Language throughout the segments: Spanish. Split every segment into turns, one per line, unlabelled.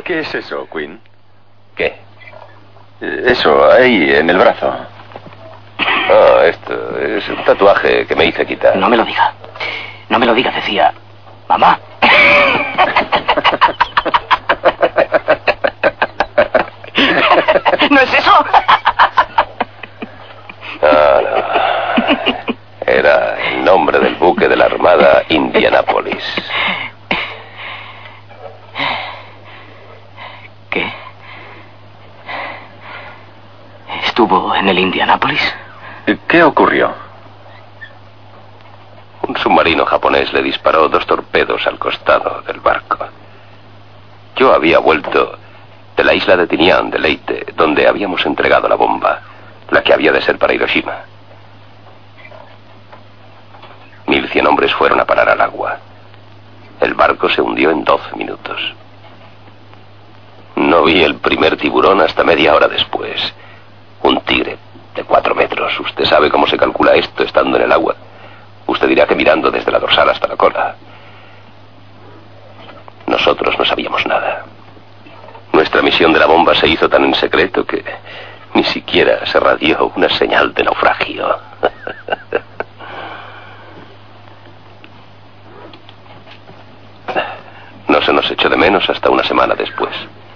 ¿Qué es eso, Quinn?
¿Qué?
Eso, ahí, en el brazo.
Ah, esto es un tatuaje que me hice quitar.
No me lo diga. No me lo diga, decía. Mamá. ¿No es eso?
Ah, no. Era el nombre del buque de la Armada Indianapolis.
¿Qué? ¿Estuvo en el Indianapolis?
¿Qué ocurrió?
Un submarino japonés le disparó 2 torpedos al costado del barco. Yo había vuelto de la isla de Tinian, de Leyte, donde habíamos entregado la bomba, la que había de ser para Hiroshima. 1100 hombres fueron a parar al agua. El barco se hundió en 12 minutos. No vi el primer tiburón hasta media hora después. Un tigre de 4 metros. Usted sabe cómo se calcula esto estando en el agua. Usted dirá que mirando desde la dorsal hasta la cola. Nosotros no sabíamos nada. Nuestra misión de la bomba se hizo tan en secreto que ni siquiera se radió una señal de naufragio. No se nos echó de menos hasta una semana después.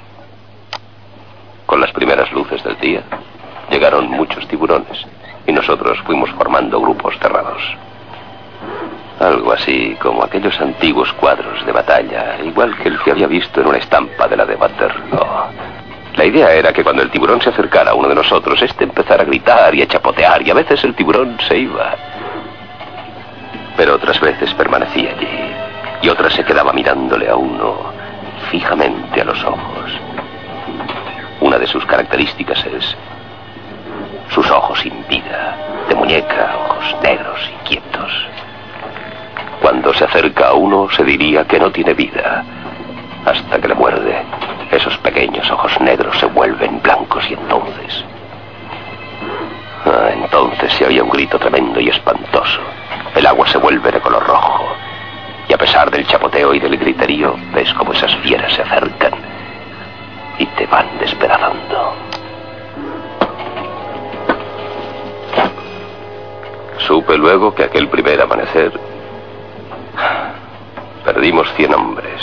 Con las primeras luces del día, llegaron muchos tiburones y nosotros fuimos formando grupos cerrados. Algo así como aquellos antiguos cuadros de batalla, igual que el que había visto en una estampa de la de Waterloo. La idea era que cuando el tiburón se acercara a uno de nosotros, este empezara a gritar y a chapotear, y a veces el tiburón se iba. Pero otras veces permanecía allí, y otras se quedaba mirándole a uno fijamente a los ojos. Una de sus características es sus ojos sin vida, de muñeca, ojos negros, inquietos. Cuando se acerca a uno se diría que no tiene vida, hasta que le muerde. Esos pequeños ojos negros se vuelven blancos y entonces se oía un grito tremendo y espantoso. El agua se vuelve de color rojo, y a pesar del chapoteo y del griterío, ves como esas fieras se acercan y te van despedazando. Supe luego que aquel primer amanecer perdimos 100 hombres.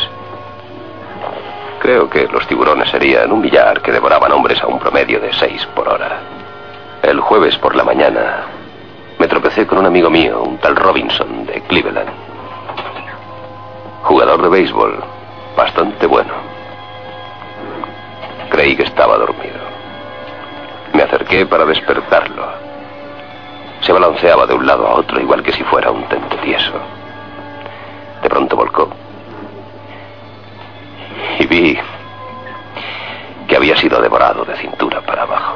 Creo que los tiburones serían un millar que devoraban hombres a un promedio de 6 por hora. El jueves por la mañana me tropecé con un amigo mío, un tal Robinson de Cleveland. Jugador de béisbol, bastante bueno. Creí que estaba dormido. Me acerqué para despertarlo. Se balanceaba de un lado a otro igual que si fuera un tente tieso. De pronto volcó. Y vi que había sido devorado de cintura para abajo.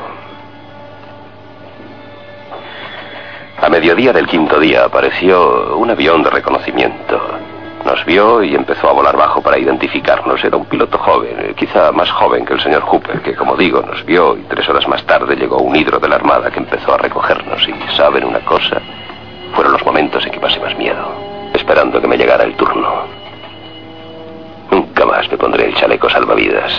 A mediodía del 5.º día apareció un avión de reconocimiento. Nos vio y empezó a volar bajo para identificarnos. Era un piloto joven, quizá más joven que el señor Hooper, que, como digo, nos vio y 3 horas más tarde llegó un hidro de la Armada que empezó a recogernos. Y, ¿saben una cosa? Fueron los momentos en que pasé más miedo, esperando que me llegara el turno. Nunca más me pondré el chaleco salvavidas.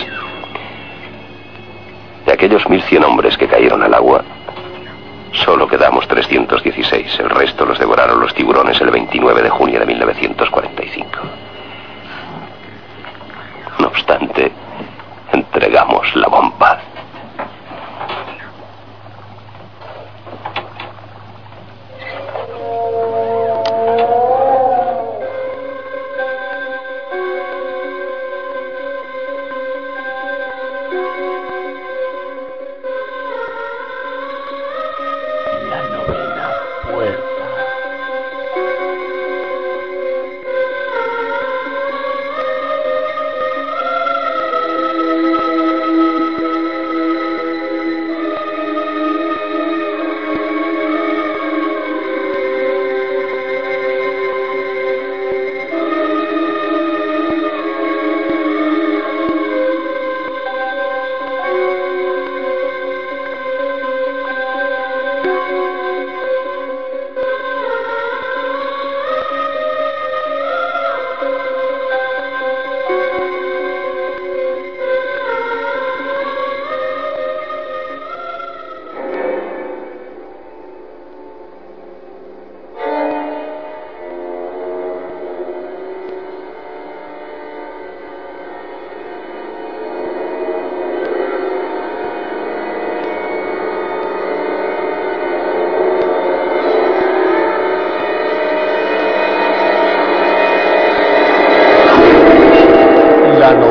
De aquellos 1100 hombres que cayeron al agua, solo quedamos 316. El resto los devoraron los tiburones el 29 de junio de 1945. No obstante, entregamos la bomba.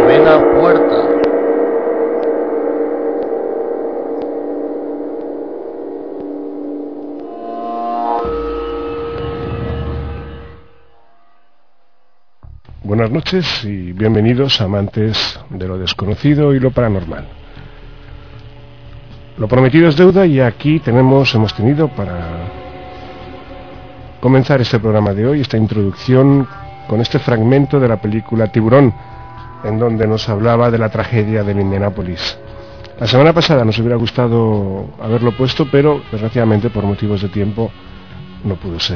Novena Puerta.
Buenas noches y bienvenidos, amantes de lo desconocido y lo paranormal. Lo prometido es deuda y aquí hemos tenido para comenzar este programa de hoy, esta introducción con este fragmento de la película Tiburón, en donde nos hablaba de la tragedia del Indianápolis. La semana pasada nos hubiera gustado haberlo puesto, pero desgraciadamente por motivos de tiempo no pudo ser.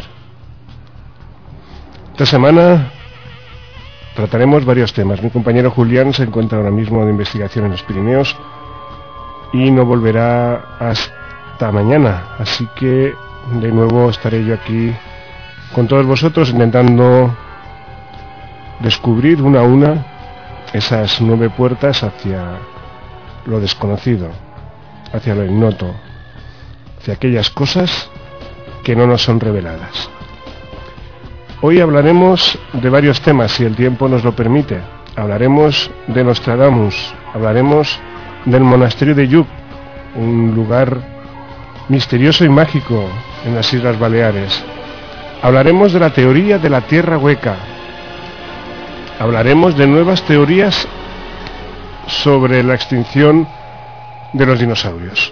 Esta semana trataremos varios temas. Mi compañero Julián se encuentra ahora mismo de investigación en los Pirineos y no volverá hasta mañana, así que de nuevo estaré yo aquí con todos vosotros intentando descubrir una a una esas 9 puertas hacia lo desconocido, hacia lo ignoto, hacia aquellas cosas que no nos son reveladas. Hoy hablaremos de varios temas, si el tiempo nos lo permite. Hablaremos de Nostradamus, hablaremos del monasterio de Lluc, un lugar misterioso y mágico en las Islas Baleares. Hablaremos de la teoría de la tierra hueca. Hablaremos de nuevas teorías sobre la extinción de los dinosaurios.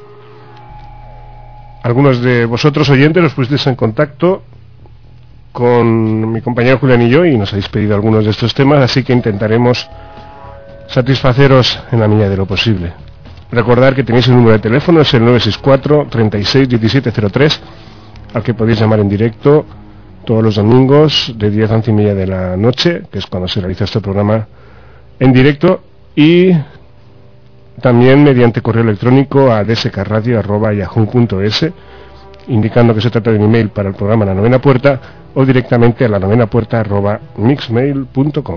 Algunos de vosotros oyentes os pusisteis en contacto con mi compañero Julián y yo y nos habéis pedido algunos de estos temas, así que intentaremos satisfaceros en la medida de lo posible. Recordad que tenéis el número de teléfono, es el 964 36 1703, al que podéis llamar en directo todos los domingos de 10 a 11:30 de la noche, que es cuando se realiza este programa en directo, y también mediante correo electrónico a dskradio@yahoo.es, indicando que se trata de un email para el programa La Novena Puerta, o directamente a la novenapuerta@mixmail.com.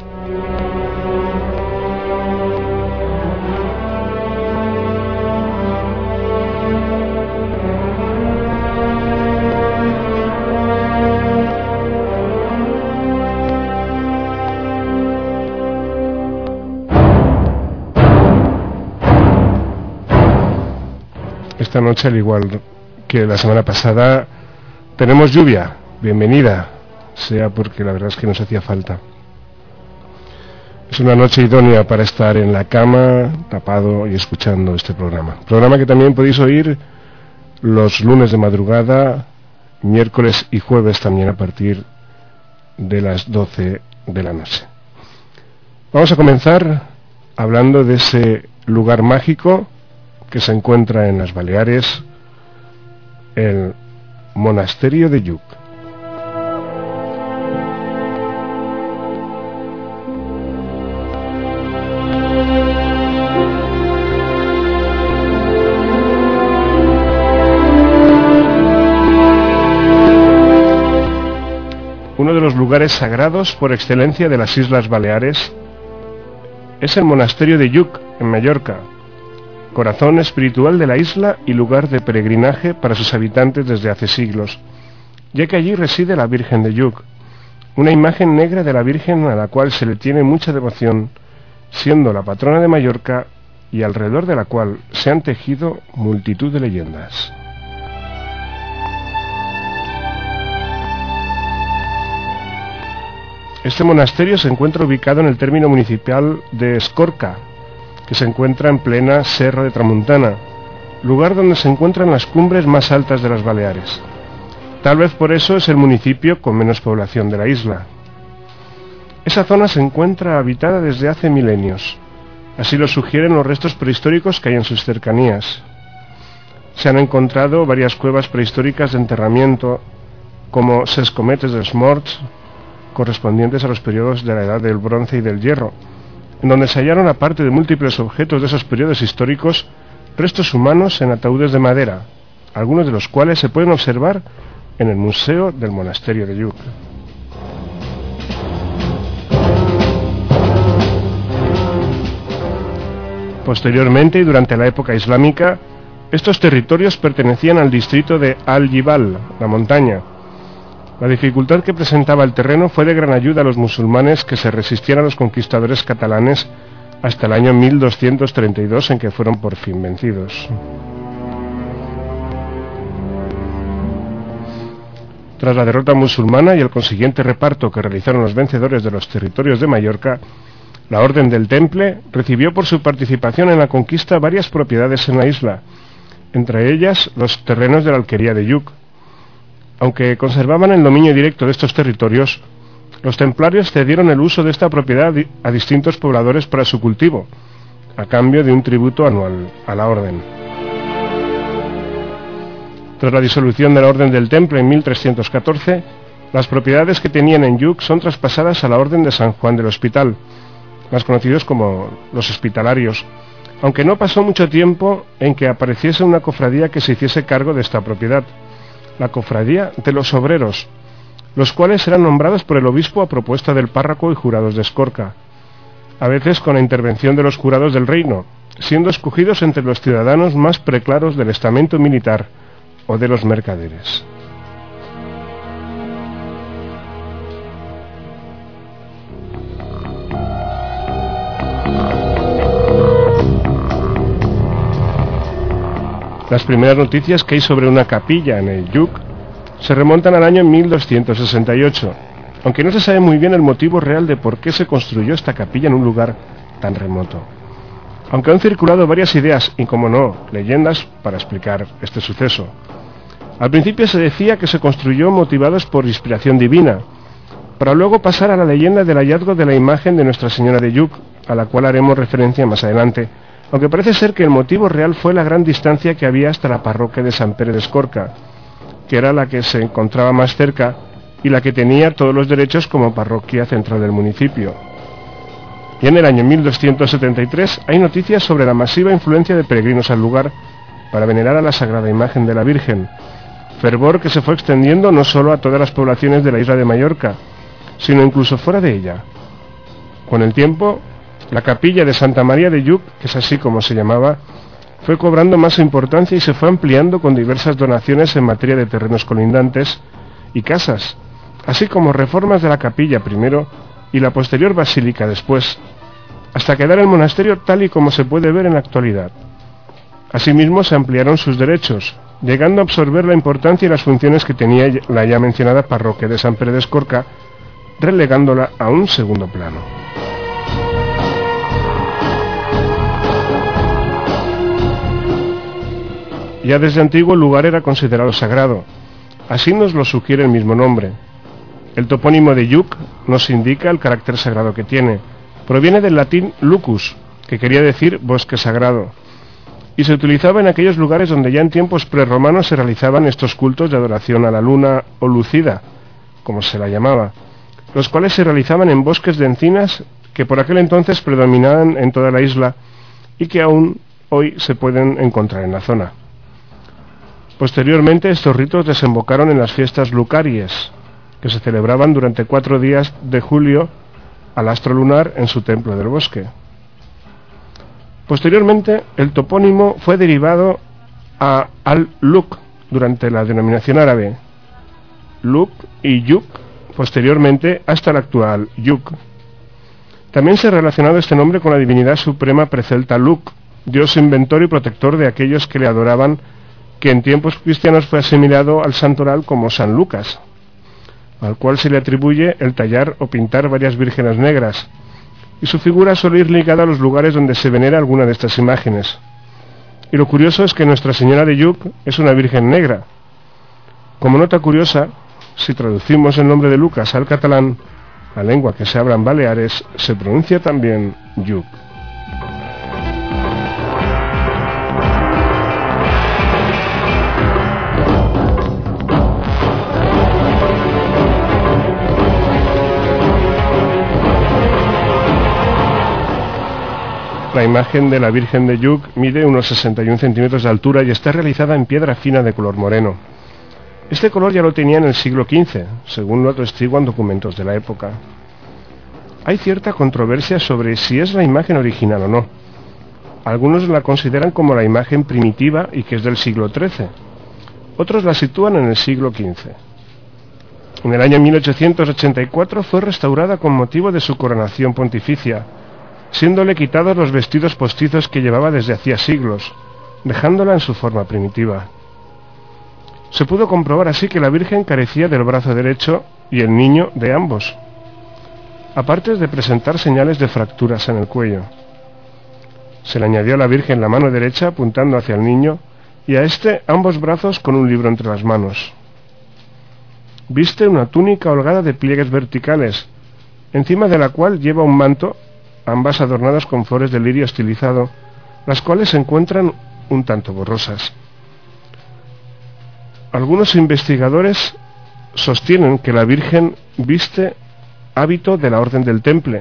Esta noche, al igual que la semana pasada, tenemos lluvia. Bienvenida sea, porque la verdad es que nos hacía falta. Es una noche idónea para estar en la cama, tapado y escuchando este programa. Programa que también podéis oír los lunes de madrugada, miércoles y jueves también a partir de las 12 de la noche. Vamos a comenzar hablando de ese lugar mágico que se encuentra en las Baleares, el monasterio de Lluc. Uno de los lugares sagrados por excelencia de las Islas Baleares es el monasterio de Lluc, en Mallorca, corazón espiritual de la isla y lugar de peregrinaje para sus habitantes desde hace siglos, ya que allí reside la Virgen de Lluc, una imagen negra de la Virgen a la cual se le tiene mucha devoción, siendo la patrona de Mallorca y alrededor de la cual se han tejido multitud de leyendas. Este monasterio se encuentra ubicado en el término municipal de Escorca, que se encuentra en plena Serra de Tramuntana, lugar donde se encuentran las cumbres más altas de las Baleares. Tal vez por eso es el municipio con menos población de la isla. Esa zona se encuentra habitada desde hace milenios, así lo sugieren los restos prehistóricos que hay en sus cercanías. Se han encontrado varias cuevas prehistóricas de enterramiento, como sescometes dels Morts, correspondientes a los periodos de la Edad del Bronce y del Hierro, en donde se hallaron, aparte de múltiples objetos de esos periodos históricos, restos humanos en ataúdes de madera, algunos de los cuales se pueden observar en el Museo del Monasterio de Lluc. Posteriormente y durante la época islámica, estos territorios pertenecían al distrito de Al-Jibal, la montaña, La dificultad que presentaba el terreno fue de gran ayuda a los musulmanes que se resistían a los conquistadores catalanes hasta el año 1232, en que fueron por fin vencidos. Tras la derrota musulmana y el consiguiente reparto que realizaron los vencedores de los territorios de Mallorca, la Orden del Temple recibió por su participación en la conquista varias propiedades en la isla, entre ellas los terrenos de la alquería de Lluc. Aunque conservaban el dominio directo de estos territorios, los templarios cedieron el uso de esta propiedad a distintos pobladores para su cultivo, a cambio de un tributo anual a la orden. Tras la disolución de la Orden del Temple en 1314, las propiedades que tenían en Lluc son traspasadas a la Orden de San Juan del Hospital, más conocidos como los Hospitalarios, aunque no pasó mucho tiempo en que apareciese una cofradía que se hiciese cargo de esta propiedad, la Cofradía de los Obreros, los cuales eran nombrados por el obispo a propuesta del párroco y jurados de Escorca, a veces con la intervención de los jurados del reino, siendo escogidos entre los ciudadanos más preclaros del estamento militar o de los mercaderes. Las primeras noticias que hay sobre una capilla en el Lluc se remontan al año 1268, aunque no se sabe muy bien el motivo real de por qué se construyó esta capilla en un lugar tan remoto. Aunque han circulado varias ideas y, como no, leyendas para explicar este suceso. Al principio se decía que se construyó motivados por inspiración divina, para luego pasar a la leyenda del hallazgo de la imagen de Nuestra Señora de Lluc, a la cual haremos referencia más adelante, aunque parece ser que el motivo real fue la gran distancia que había hasta la parroquia de Sant Pere d'Escorca, que era la que se encontraba más cerca y la que tenía todos los derechos como parroquia central del municipio. Y en el año 1273 hay noticias sobre la masiva influencia de peregrinos al lugar para venerar a la sagrada imagen de la Virgen, fervor que se fue extendiendo no solo a todas las poblaciones de la isla de Mallorca, sino incluso fuera de ella. Con el tiempo, la capilla de Santa María de Lluc, que es así como se llamaba, fue cobrando más importancia y se fue ampliando con diversas donaciones en materia de terrenos colindantes y casas, así como reformas de la capilla primero y la posterior basílica después, hasta quedar el monasterio tal y como se puede ver en la actualidad. Asimismo se ampliaron sus derechos, llegando a absorber la importancia y las funciones que tenía la ya mencionada parroquia de Sant Pere d'Escorca, relegándola a un segundo plano. Ya desde antiguo el lugar era considerado sagrado, así nos lo sugiere el mismo nombre. El topónimo de Lluc nos indica el carácter sagrado que tiene. Proviene del latín lucus, que quería decir bosque sagrado, y se utilizaba en aquellos lugares donde ya en tiempos prerromanos se realizaban estos cultos de adoración a la luna o lucida, como se la llamaba, los cuales se realizaban en bosques de encinas que por aquel entonces predominaban en toda la isla y que aún hoy se pueden encontrar en la zona. Posteriormente estos ritos desembocaron en las fiestas lucaries, que se celebraban durante 4 días de julio al astro lunar en su templo del bosque. Posteriormente el topónimo fue derivado a al-Luc durante la denominación árabe, Luc y Lluc, posteriormente hasta el actual Lluc. También se ha relacionado este nombre con la divinidad suprema precelta Luc, dios inventor y protector de aquellos que le adoraban, que en tiempos cristianos fue asimilado al santoral como San Lucas, al cual se le atribuye el tallar o pintar varias vírgenes negras, y su figura suele ir ligada a los lugares donde se venera alguna de estas imágenes. Y lo curioso es que Nuestra Señora de Lluc es una virgen negra. Como nota curiosa, si traducimos el nombre de Lucas al catalán, la lengua que se habla en Baleares, se pronuncia también Lluc. La imagen de la Virgen de Lluc mide unos 61 centímetros de altura y está realizada en piedra fina de color moreno. Este color ya lo tenía en el siglo XV, según lo atestiguan documentos de la época. Hay cierta controversia sobre si es la imagen original o no. Algunos la consideran como la imagen primitiva y que es del siglo XIII. Otros la sitúan en el siglo XV. En el año 1884 fue restaurada con motivo de su coronación pontificia, siéndole quitados los vestidos postizos que llevaba desde hacía siglos, dejándola en su forma primitiva. Se pudo comprobar así que la Virgen carecía del brazo derecho y el niño de ambos, aparte de presentar señales de fracturas en el cuello. Se le añadió a la Virgen la mano derecha apuntando hacia el niño y a éste ambos brazos con un libro entre las manos. Viste una túnica holgada de pliegues verticales, encima de la cual lleva un manto, ambas adornadas con flores de lirio estilizado, las cuales se encuentran un tanto borrosas. Algunos investigadores sostienen que la Virgen viste hábito de la Orden del Temple,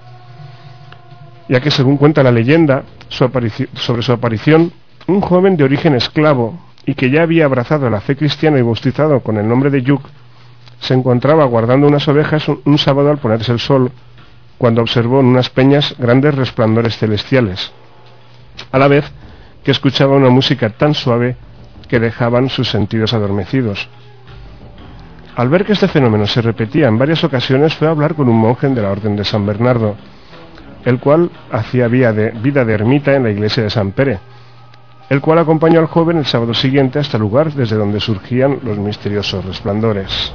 ya que según cuenta la leyenda sobre su aparición, un joven de origen esclavo y que ya había abrazado la fe cristiana y bautizado con el nombre de Hugh, se encontraba guardando unas ovejas un sábado al ponerse el sol, cuando observó en unas peñas grandes resplandores celestiales, a la vez que escuchaba una música tan suave que dejaban sus sentidos adormecidos. Al ver que este fenómeno se repetía en varias ocasiones, fue a hablar con un monje de la Orden de San Bernardo, el cual hacía vida de ermita en la iglesia de San Pere, el cual acompañó al joven el sábado siguiente hasta el lugar desde donde surgían los misteriosos resplandores.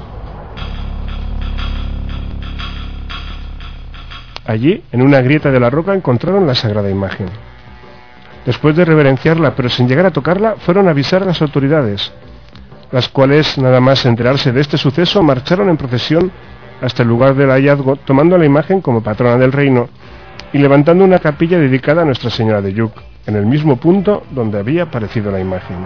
Allí, en una grieta de la roca, encontraron la sagrada imagen. Después de reverenciarla, pero sin llegar a tocarla, fueron a avisar a las autoridades, las cuales, nada más enterarse de este suceso, marcharon en procesión hasta el lugar del hallazgo, tomando la imagen como patrona del reino y levantando una capilla dedicada a Nuestra Señora de Lluc, en el mismo punto donde había aparecido la imagen.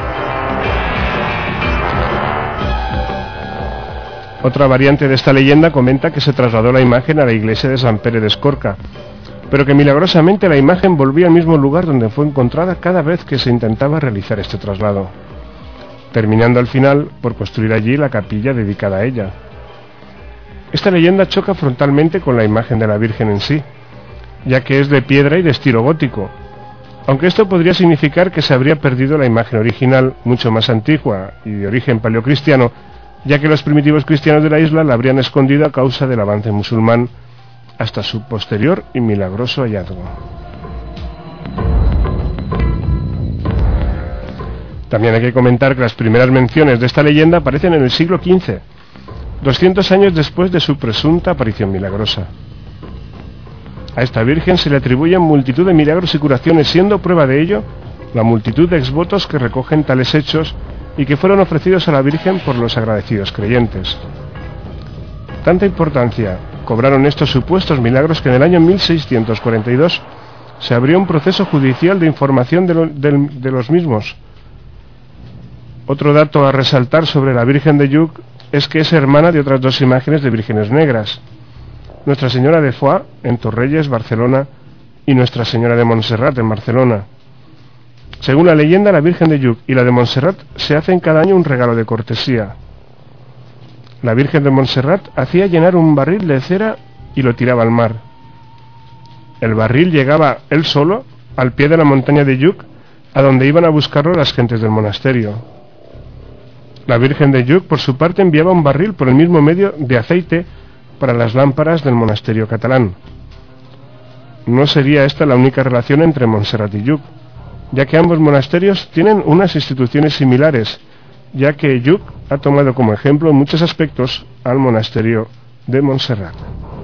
Otra variante de esta leyenda comenta que se trasladó la imagen a la iglesia de San Pere de Escorca, pero que milagrosamente la imagen volvía al mismo lugar donde fue encontrada cada vez que se intentaba realizar este traslado, terminando al final por construir allí la capilla dedicada a ella. Esta leyenda choca frontalmente con la imagen de la Virgen en sí, ya que es de piedra y de estilo gótico, aunque esto podría significar que se habría perdido la imagen original, mucho más antigua y de origen paleocristiano, ya que los primitivos cristianos de la isla la habrían escondido a causa del avance musulmán hasta su posterior y milagroso hallazgo. También hay que comentar que las primeras menciones de esta leyenda aparecen en el siglo XV, 200 años después de su presunta aparición milagrosa. A esta Virgen se le atribuyen multitud de milagros y curaciones, siendo prueba de ello la multitud de exvotos que recogen tales hechos y que fueron ofrecidos a la Virgen por los agradecidos creyentes. Tanta importancia cobraron estos supuestos milagros que en el año 1642 se abrió un proceso judicial de información de los mismos. Otro dato a resaltar sobre la Virgen de Lluc es que es hermana de otras dos imágenes de vírgenes negras, Nuestra Señora de Foix en Torrelles, Barcelona, y Nuestra Señora de Montserrat en Barcelona. Según la leyenda, la Virgen de Lluc y la de Montserrat se hacen cada año un regalo de cortesía. La Virgen de Montserrat hacía llenar un barril de cera y lo tiraba al mar. El barril llegaba él solo al pie de la montaña de Lluc, a donde iban a buscarlo las gentes del monasterio. La Virgen de Lluc, por su parte, enviaba un barril por el mismo medio de aceite para las lámparas del monasterio catalán. No sería esta la única relación entre Montserrat y Lluc, ya que ambos monasterios tienen unas instituciones similares, ya que Lluc ha tomado como ejemplo en muchos aspectos al monasterio de Montserrat.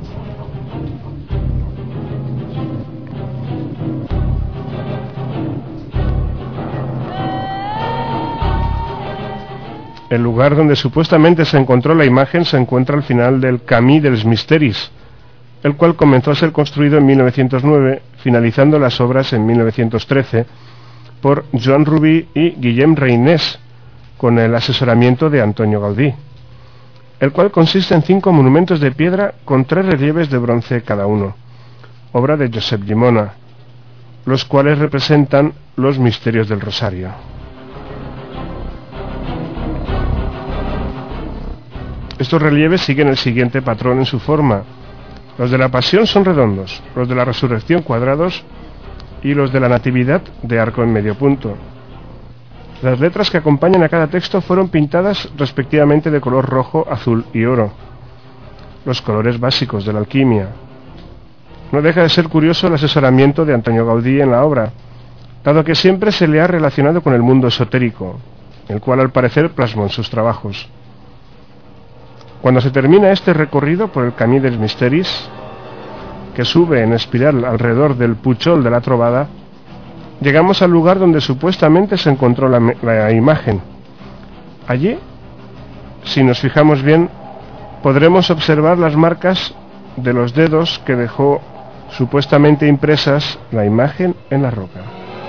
El lugar donde supuestamente se encontró la imagen se encuentra al final del Camí dels Misteris, el cual comenzó a ser construido en 1909, finalizando las obras en 1913 por Joan Rubí y Guillem Reynés, con el asesoramiento de Antonio Gaudí, el cual consiste en 5 monumentos de piedra con 3 relieves de bronce cada uno, obra de Josep Llimona, los cuales representan los misterios del Rosario. Estos relieves siguen el siguiente patrón en su forma. Los de la Pasión son redondos, los de la Resurrección cuadrados y los de la Natividad de arco en medio punto. Las letras que acompañan a cada texto fueron pintadas respectivamente de color rojo, azul y oro, los colores básicos de la alquimia. No deja de ser curioso el asesoramiento de Antonio Gaudí en la obra, dado que siempre se le ha relacionado con el mundo esotérico, el cual al parecer plasmó en sus trabajos. Cuando se termina este recorrido por el Camí dels Misteris, que sube en espiral alrededor del Puchol de la Trobada, llegamos al lugar donde supuestamente se encontró la imagen. Allí, si nos fijamos bien, podremos observar las marcas de los dedos que dejó supuestamente impresas la imagen en la roca.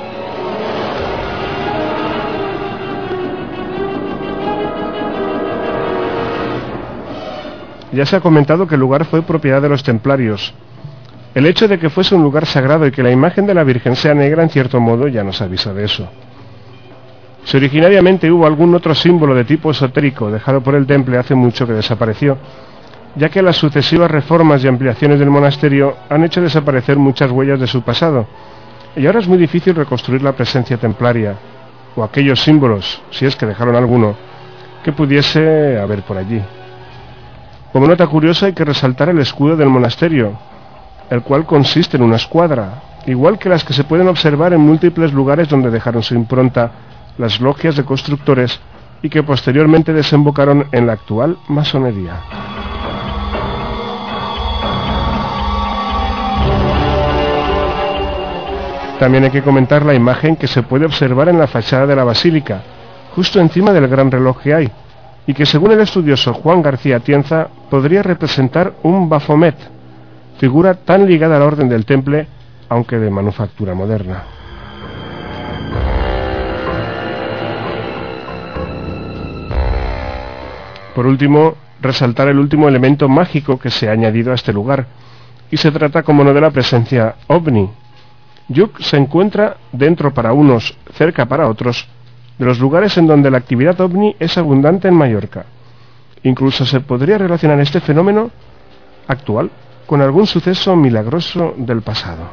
Ya se ha comentado que el lugar fue propiedad de los templarios. El hecho de que fuese un lugar sagrado y que la imagen de la Virgen sea negra, en cierto modo, ya nos avisa de eso. Si originariamente hubo algún otro símbolo de tipo esotérico dejado por el temple, hace mucho que desapareció, ya que las sucesivas reformas y ampliaciones del monasterio han hecho desaparecer muchas huellas de su pasado, y ahora es muy difícil reconstruir la presencia templaria, o aquellos símbolos, si es que dejaron alguno, que pudiese haber por allí. Como nota curiosa hay que resaltar el escudo del monasterio, el cual consiste en una escuadra, igual que las que se pueden observar en múltiples lugares donde dejaron su impronta las logias de constructores y que posteriormente desembocaron en la actual masonería. También hay que comentar la imagen que se puede observar en la fachada de la basílica, justo encima del gran reloj que hay, y que según el estudioso Juan García Atienza podría representar un Baphomet, figura tan ligada al orden del temple, aunque de manufactura moderna. Por último, resaltar el último elemento mágico que se ha añadido a este lugar, y se trata, como no, de la presencia ovni. Lluc se encuentra dentro para unos, cerca para otros, de los lugares en donde la actividad ovni es abundante en Mallorca. Incluso se podría relacionar este fenómeno actual con algún suceso milagroso del pasado.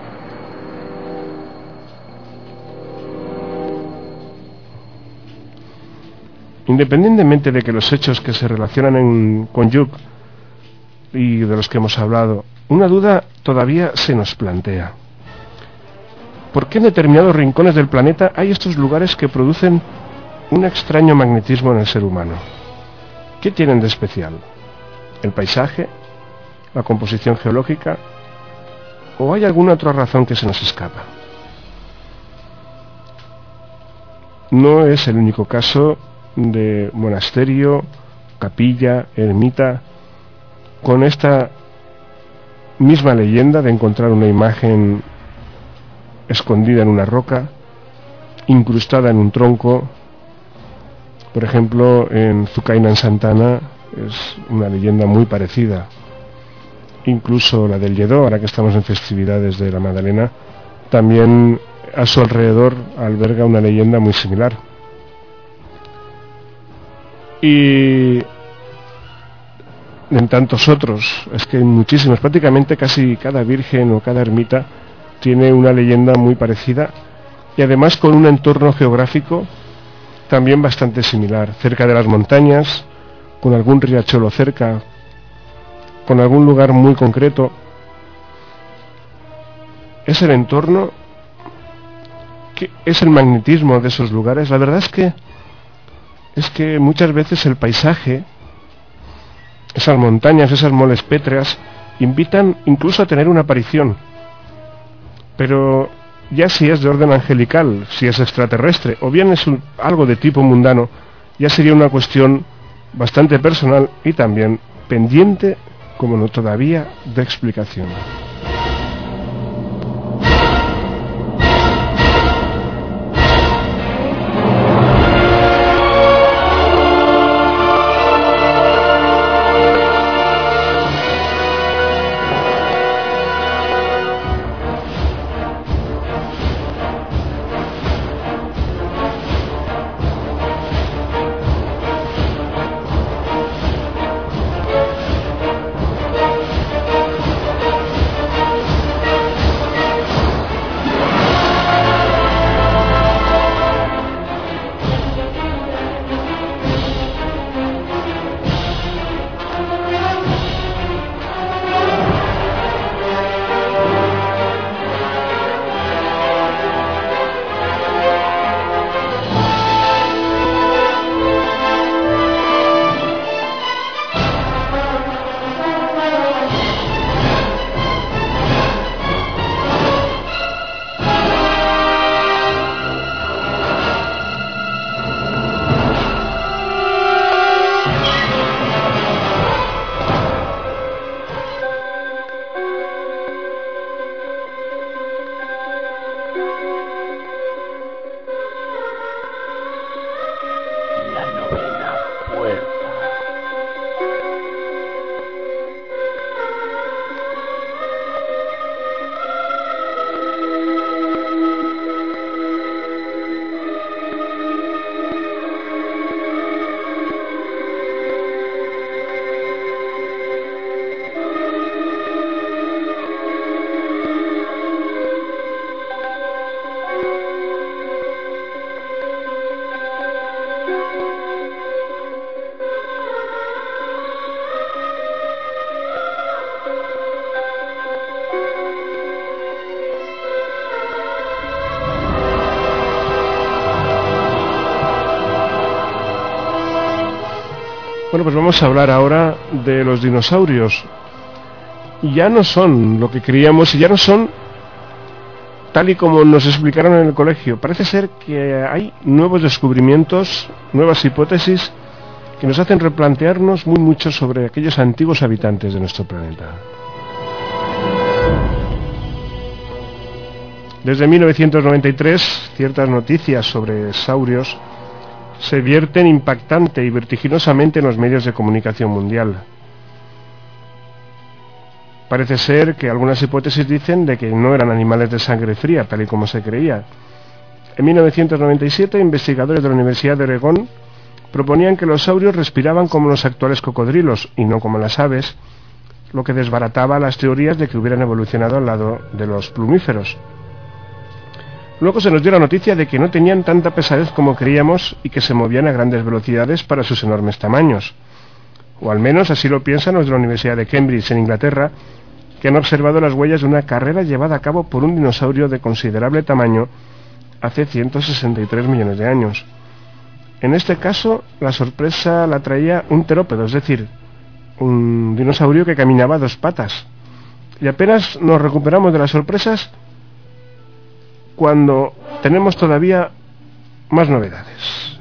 Independientemente de que los hechos que se relacionan con Lluc y de los que hemos hablado, una duda todavía se nos plantea. ¿Por qué en determinados rincones del planeta hay estos lugares que producen un extraño magnetismo en el ser humano? ¿Qué tienen de especial? ¿El paisaje? ¿La composición geológica? ¿O hay alguna otra razón que se nos escapa? No es el único caso de monasterio, capilla, ermita, con esta misma leyenda de encontrar una imagen escondida en una roca, incrustada en un tronco. Por ejemplo, en Zucainan Santana es una leyenda muy parecida. Incluso la del Lledó, ahora que estamos en festividades de la Magdalena, también a su alrededor alberga una leyenda muy similar. Y en tantos otros, es que en muchísimos, prácticamente casi cada virgen o cada ermita tiene una leyenda muy parecida, y además con un entorno geográfico también bastante similar, cerca de las montañas, con algún riachuelo cerca, con algún lugar muy concreto. Es el entorno, que es el magnetismo de esos lugares. La verdad es que muchas veces el paisaje, esas montañas, esas moles pétreas, invitan incluso a tener una aparición. Pero ya si es de orden angelical, si es extraterrestre, o bien es algo de tipo mundano, ya sería una cuestión bastante personal y también pendiente, como no todavía, de explicación. Bueno, pues vamos a hablar ahora de los dinosaurios. Ya no son lo que creíamos y ya no son tal y como nos explicaron en el colegio. Parece ser que hay nuevos descubrimientos, nuevas hipótesis que nos hacen replantearnos mucho sobre aquellos antiguos habitantes de nuestro planeta. Desde 1993, ciertas noticias sobre saurios se vierten impactante y vertiginosamente en los medios de comunicación mundial. Parece ser que algunas hipótesis dicen de que no eran animales de sangre fría, tal y como se creía. En 1997, investigadores de la Universidad de Oregón proponían que los saurios respiraban como los actuales cocodrilos y no como las aves, lo que desbarataba las teorías de que hubieran evolucionado al lado de los plumíferos. Luego se nos dio la noticia de que no tenían tanta pesadez como creíamos y que se movían a grandes velocidades para sus enormes tamaños. O al menos así lo piensan los de la Universidad de Cambridge, en Inglaterra, que han observado las huellas de una carrera llevada a cabo por un dinosaurio de considerable tamaño hace 163 millones de años. En este caso, la sorpresa la traía un terópodo, es decir, un dinosaurio que caminaba a dos patas. Y apenas nos recuperamos de las sorpresas cuando tenemos todavía más novedades.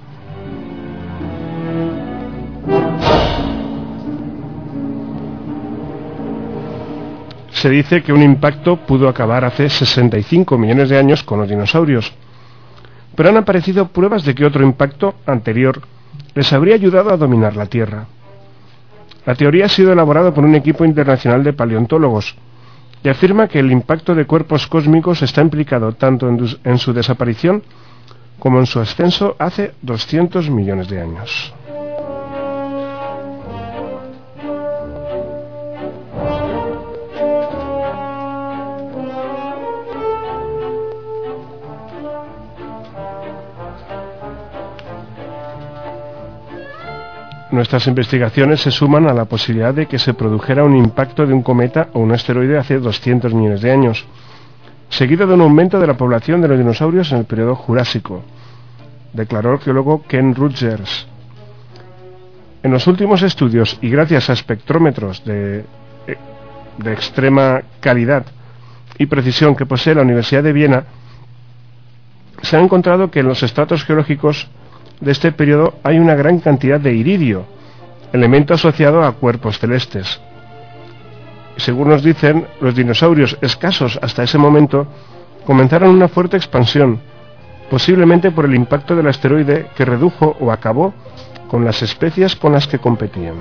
Se dice que un impacto pudo acabar hace 65 millones de años con los dinosaurios, pero han aparecido pruebas de que otro impacto anterior les habría ayudado a dominar la Tierra. La teoría ha sido elaborada por un equipo internacional de paleontólogos y afirma que el impacto de cuerpos cósmicos está implicado tanto en su desaparición como en su ascenso hace 200 millones de años. Nuestras investigaciones se suman a la posibilidad de que se produjera un impacto de un cometa o un asteroide hace 200 millones de años, seguido de un aumento de la población de los dinosaurios en el periodo Jurásico, declaró el geólogo Ken Rutgers. En los últimos estudios, y gracias a espectrómetros de extrema calidad y precisión que posee la Universidad de Viena, se ha encontrado que en los estratos geológicos de este periodo hay una gran cantidad de iridio, elemento asociado a cuerpos celestes. Según nos dicen, los dinosaurios escasos hasta ese momento comenzaron una fuerte expansión, posiblemente por el impacto del asteroide que redujo o acabó con las especies con las que competían.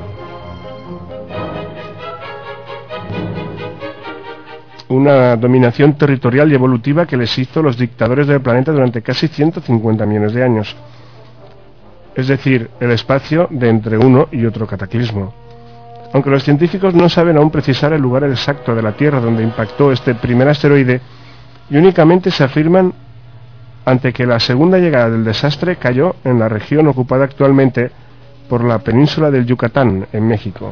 Una dominación territorial y evolutiva que les hizo los dictadores del planeta durante casi 150 millones de años. Es decir, el espacio de entre uno y otro cataclismo. Aunque los científicos no saben aún precisar el lugar exacto de la Tierra donde impactó este primer asteroide, y únicamente se afirman ante que la segunda llegada del desastre cayó en la región ocupada actualmente por la península del Yucatán, en México.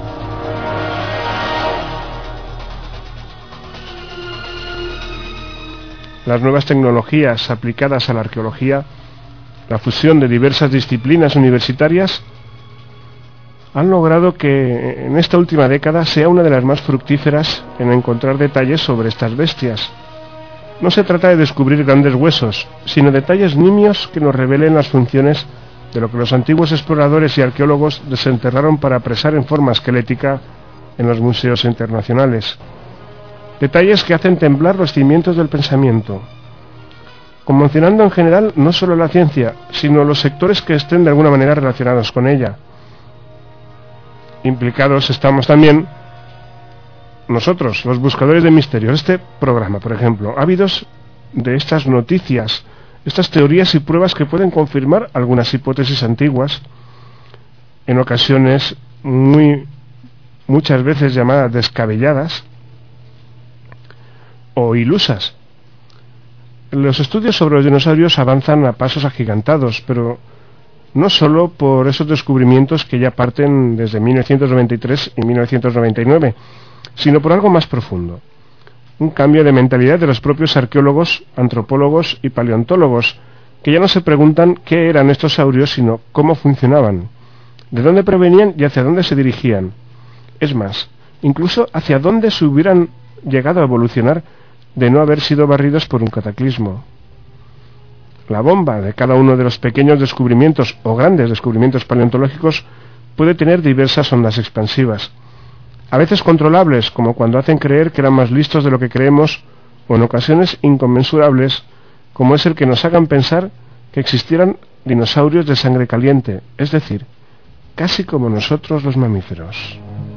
Las nuevas tecnologías aplicadas a la arqueología, la fusión de diversas disciplinas universitarias, han logrado que en esta última década sea una de las más fructíferas en encontrar detalles sobre estas bestias. No se trata de descubrir grandes huesos, sino detalles nimios que nos revelen las funciones de lo que los antiguos exploradores y arqueólogos desenterraron para apresar en forma esquelética en los museos internacionales. Detalles que hacen temblar los cimientos del pensamiento, conmocionando en general no solo la ciencia, sino los sectores que estén de alguna manera relacionados con ella. Implicados estamos también nosotros, los buscadores de misterios. Este programa, por ejemplo, ávidos de estas noticias, estas teorías y pruebas que pueden confirmar algunas hipótesis antiguas, en ocasiones muchas veces llamadas descabelladas o ilusas. Los estudios sobre los dinosaurios avanzan a pasos agigantados, pero no solo por esos descubrimientos que ya parten desde 1993 y 1999, sino por algo más profundo. Un cambio de mentalidad de los propios arqueólogos, antropólogos y paleontólogos, que ya no se preguntan qué eran estos saurios, sino cómo funcionaban, de dónde provenían y hacia dónde se dirigían. Es más, incluso hacia dónde se hubieran llegado a evolucionar de no haber sido barridos por un cataclismo. La bomba de cada uno de los pequeños descubrimientos o grandes descubrimientos paleontológicos puede tener diversas ondas expansivas, a veces controlables, como cuando hacen creer que eran más listos de lo que creemos, o en ocasiones inconmensurables, como es el que nos hagan pensar que existieran dinosaurios de sangre caliente, es decir, casi como nosotros los mamíferos.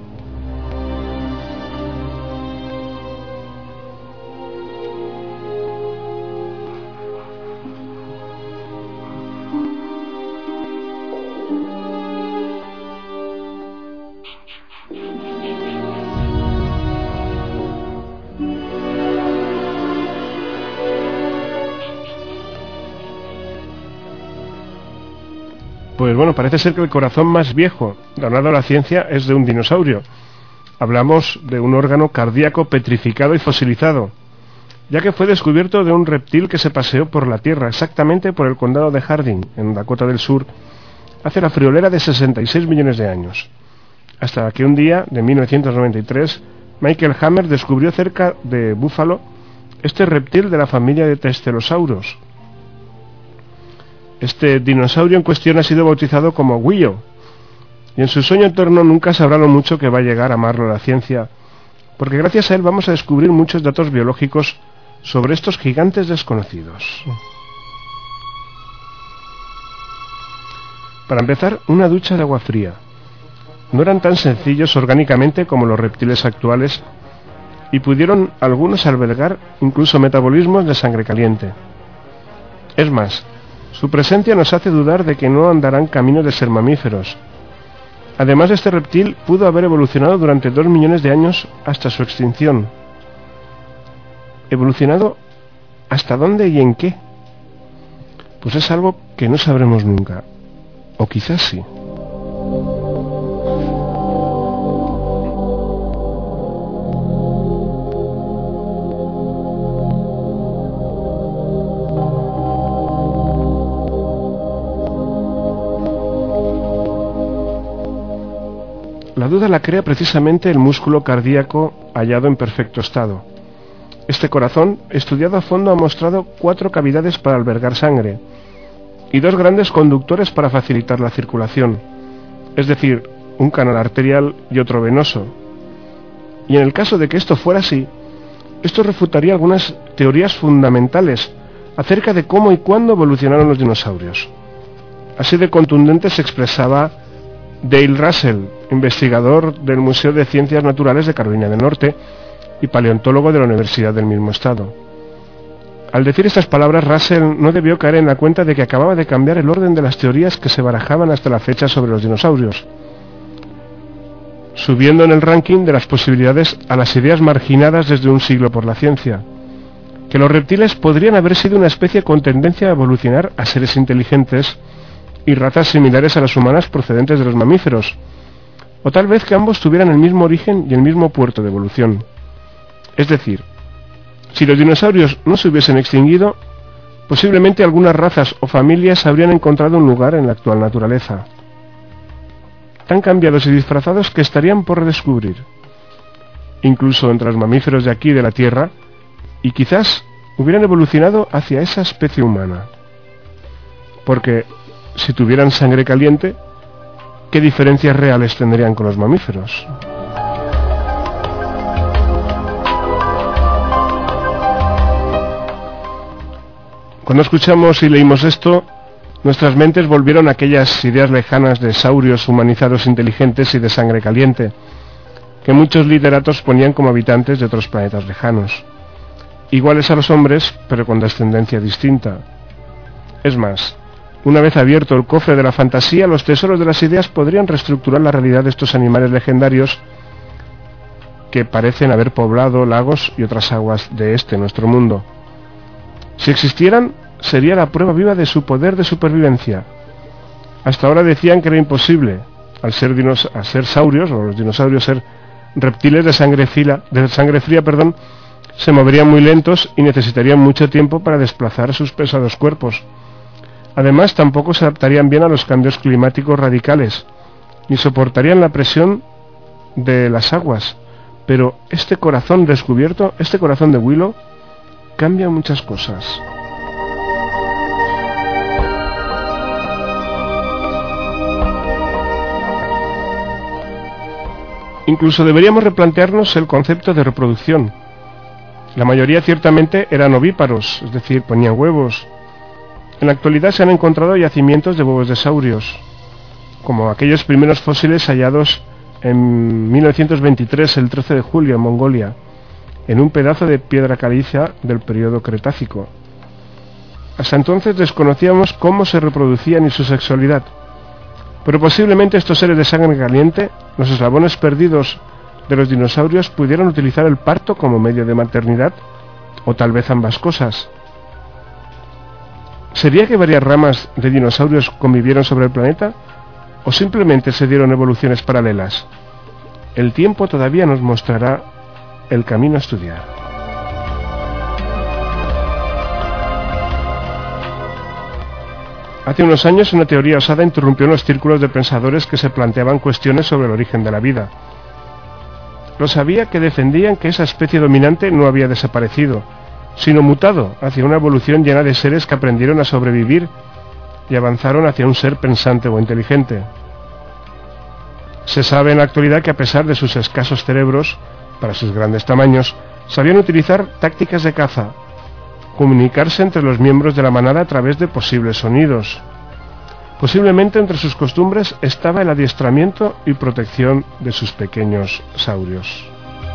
Pues bueno, parece ser que el corazón más viejo donado a la ciencia es de un dinosaurio. Hablamos de un órgano cardíaco petrificado y fosilizado, ya que fue descubierto de un reptil que se paseó por la Tierra, exactamente por el condado de Harding, en Dakota del Sur, hace la friolera de 66 millones de años. Hasta que un día, de 1993, Michael Hammer descubrió cerca de Buffalo este reptil de la familia de Testelosauros. Este dinosaurio en cuestión ha sido bautizado como Willow, y en su sueño eterno nunca sabrá lo mucho que va a llegar a amarlo la ciencia, porque gracias a él vamos a descubrir muchos datos biológicos sobre estos gigantes desconocidos. Para empezar, una ducha de agua fría. No eran tan sencillos orgánicamente como los reptiles actuales, y pudieron algunos albergar incluso metabolismos de sangre caliente. Es más, su presencia nos hace dudar de que no andarán caminos de ser mamíferos. Además, este reptil pudo haber evolucionado durante 2 millones de años hasta su extinción. ¿Evolucionado hasta dónde y en qué? Pues es algo que no sabremos nunca. O quizás sí. La duda la crea precisamente el músculo cardíaco hallado en perfecto estado. Este corazón, estudiado a fondo, ha mostrado 4 cavidades para albergar sangre y 2 grandes conductores para facilitar la circulación, es decir, un canal arterial y otro venoso. Y en el caso de que esto fuera así, esto refutaría algunas teorías fundamentales acerca de cómo y cuándo evolucionaron los dinosaurios. Así de contundente se expresaba Dale Russell, investigador del Museo de Ciencias Naturales de Carolina del Norte y paleontólogo de la Universidad del mismo estado. Al decir estas palabras, Russell no debió caer en la cuenta de que acababa de cambiar el orden de las teorías que se barajaban hasta la fecha sobre los dinosaurios, subiendo en el ranking de las posibilidades a las ideas marginadas desde un siglo por la ciencia, que los reptiles podrían haber sido una especie con tendencia a evolucionar a seres inteligentes y razas similares a las humanas procedentes de los mamíferos, o tal vez que ambos tuvieran el mismo origen y el mismo puerto de evolución. Es decir, si los dinosaurios no se hubiesen extinguido, posiblemente algunas razas o familias habrían encontrado un lugar en la actual naturaleza, tan cambiados y disfrazados que estarían por redescubrir, incluso entre los mamíferos de aquí de la Tierra, y quizás hubieran evolucionado hacia esa especie humana. Porque si tuvieran sangre caliente, ¿qué diferencias reales tendrían con los mamíferos? Cuando escuchamos y leímos esto, nuestras mentes volvieron a aquellas ideas lejanas de saurios humanizados inteligentes y de sangre caliente, que muchos literatos ponían como habitantes de otros planetas lejanos, iguales a los hombres, pero con descendencia distinta. Es más, una vez abierto el cofre de la fantasía, los tesoros de las ideas podrían reestructurar la realidad de estos animales legendarios que parecen haber poblado lagos y otras aguas de nuestro mundo. Si existieran, sería la prueba viva de su poder de supervivencia. Hasta ahora decían que era imposible, al ser saurios, o los dinosaurios ser reptiles de sangre fría, se moverían muy lentos y necesitarían mucho tiempo para desplazar sus pesados cuerpos. Además, tampoco se adaptarían bien a los cambios climáticos radicales, ni soportarían la presión de las aguas, pero este corazón descubierto, este corazón de Willow, cambia muchas cosas. Incluso deberíamos replantearnos el concepto de reproducción. La mayoría ciertamente eran ovíparos, es decir, ponían huevos. En la actualidad se han encontrado yacimientos de huevos de saurios, como aquellos primeros fósiles hallados en 1923, el 13 de julio, en Mongolia, en un pedazo de piedra caliza del periodo Cretácico. Hasta entonces desconocíamos cómo se reproducían y su sexualidad, pero posiblemente estos seres de sangre caliente, los eslabones perdidos de los dinosaurios, pudieran utilizar el parto como medio de maternidad, o tal vez ambas cosas. ¿Sería que varias ramas de dinosaurios convivieron sobre el planeta, o simplemente se dieron evoluciones paralelas? El tiempo todavía nos mostrará el camino a estudiar. Hace unos años una teoría osada interrumpió los círculos de pensadores que se planteaban cuestiones sobre el origen de la vida. Los había que defendían que esa especie dominante no había desaparecido, sino mutado hacia una evolución llena de seres que aprendieron a sobrevivir y avanzaron hacia un ser pensante o inteligente. Se sabe en la actualidad que a pesar de sus escasos cerebros, para sus grandes tamaños, sabían utilizar tácticas de caza, comunicarse entre los miembros de la manada a través de posibles sonidos. Posiblemente entre sus costumbres estaba el adiestramiento y protección de sus pequeños saurios.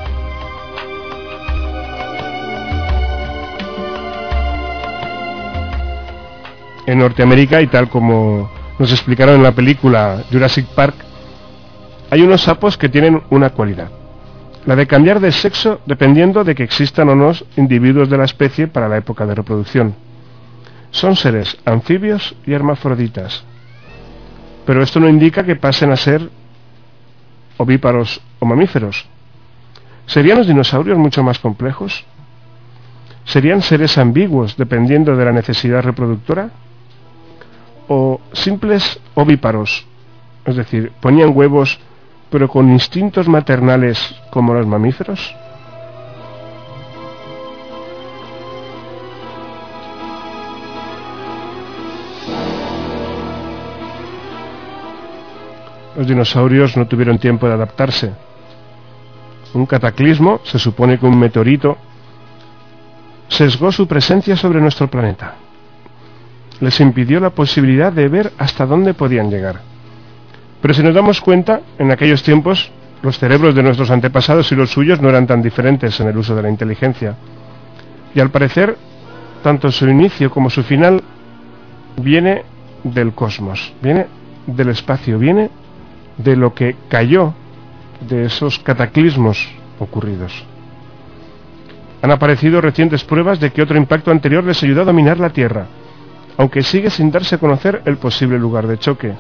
En Norteamérica, y tal como nos explicaron en la película Jurassic Park, hay unos sapos que tienen una cualidad: la de cambiar de sexo dependiendo de que existan o no individuos de la especie para la época de reproducción. Son seres anfibios y hermafroditas, pero esto no indica que pasen a ser ovíparos o mamíferos. ¿Serían los dinosaurios mucho más complejos? ¿Serían seres ambiguos dependiendo de la necesidad reproductora? ¿O simples ovíparos? Es decir, ¿ponían huevos pero con instintos maternales como los mamíferos? Los dinosaurios no tuvieron tiempo de adaptarse. Un cataclismo, se supone que un meteorito, sesgó su presencia sobre nuestro planeta. Les impidió la posibilidad de ver hasta dónde podían llegar. Pero si nos damos cuenta, en aquellos tiempos, los cerebros de nuestros antepasados y los suyos no eran tan diferentes en el uso de la inteligencia. Y al parecer, tanto su inicio como su final viene del cosmos, viene del espacio, viene de lo que cayó de esos cataclismos ocurridos. Han aparecido recientes pruebas de que otro impacto anterior les ayudó a dominar la Tierra, aunque sigue sin darse a conocer el posible lugar de choque.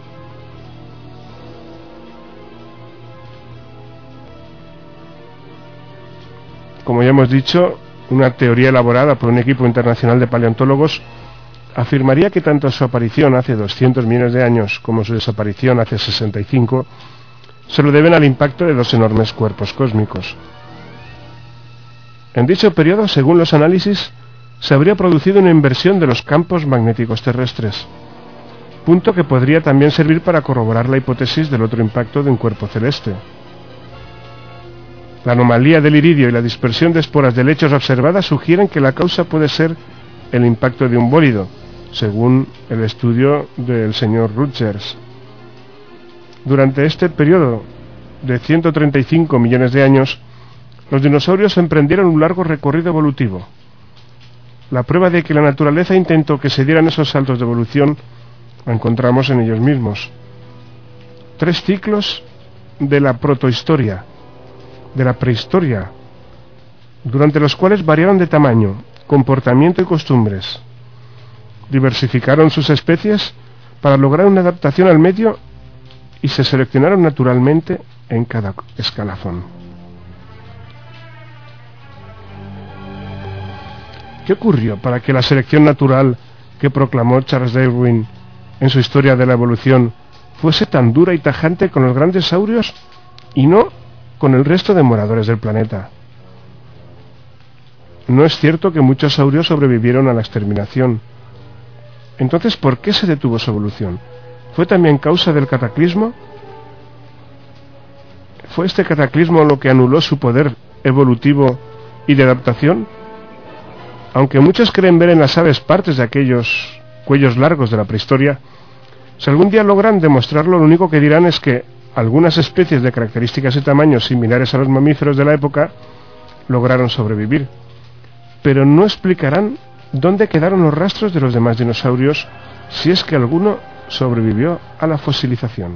Como ya hemos dicho, una teoría elaborada por un equipo internacional de paleontólogos afirmaría que tanto su aparición hace 200 millones de años como su desaparición hace 65 se lo deben al impacto de dos enormes cuerpos cósmicos. En dicho periodo, según los análisis, se habría producido una inversión de los campos magnéticos terrestres, punto que podría también servir para corroborar la hipótesis del otro impacto de un cuerpo celeste. La anomalía del iridio y la dispersión de esporas de lechos observadas sugieren que la causa puede ser el impacto de un bólido, según el estudio del señor Rutgers. Durante este periodo de 135 millones de años, los dinosaurios emprendieron un largo recorrido evolutivo. La prueba de que la naturaleza intentó que se dieran esos saltos de evolución la encontramos en ellos mismos. 3 ciclos de la protohistoria, de la prehistoria, durante los cuales variaron de tamaño, comportamiento y costumbres. Diversificaron sus especies para lograr una adaptación al medio y se seleccionaron naturalmente en cada escalafón. ¿Qué ocurrió para que la selección natural que proclamó Charles Darwin en su Historia de la Evolución fuese tan dura y tajante con los grandes saurios y no con el resto de moradores del planeta. No es cierto que muchos saurios sobrevivieron a la exterminación. Entonces, ¿por qué se detuvo su evolución? ¿Fue también causa del cataclismo? ¿Fue este cataclismo lo que anuló su poder evolutivo y de adaptación? Aunque muchos creen ver en las aves partes de aquellos cuellos largos de la prehistoria, si algún día logran demostrarlo, lo único que dirán es que algunas especies de características y tamaños similares a los mamíferos de la época lograron sobrevivir, pero no explicarán dónde quedaron los rastros de los demás dinosaurios, si es que alguno sobrevivió a la fosilización.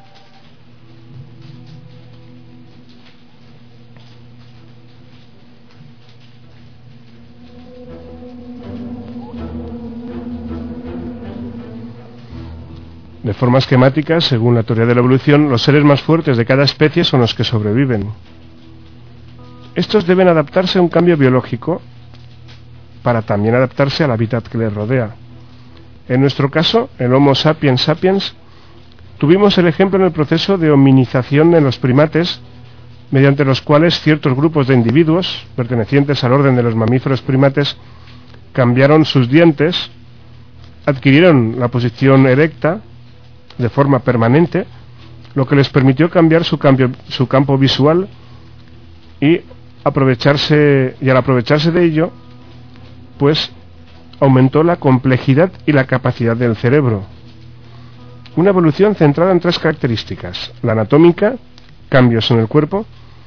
De forma esquemática, según la teoría de la evolución, los seres más fuertes de cada especie son los que sobreviven. Estos deben adaptarse a un cambio biológico para también adaptarse al hábitat que les rodea. En nuestro caso, el Homo sapiens sapiens, tuvimos el ejemplo en el proceso de hominización en los primates, mediante los cuales ciertos grupos de individuos, pertenecientes al orden de los mamíferos primates, cambiaron sus dientes, adquirieron la posición erecta de forma permanente, lo que les permitió cambiar su campo visual y al aprovecharse de ello, pues aumentó la complejidad y la capacidad del cerebro. Una evolución centrada en tres características: la anatómica, cambios en el cuerpo;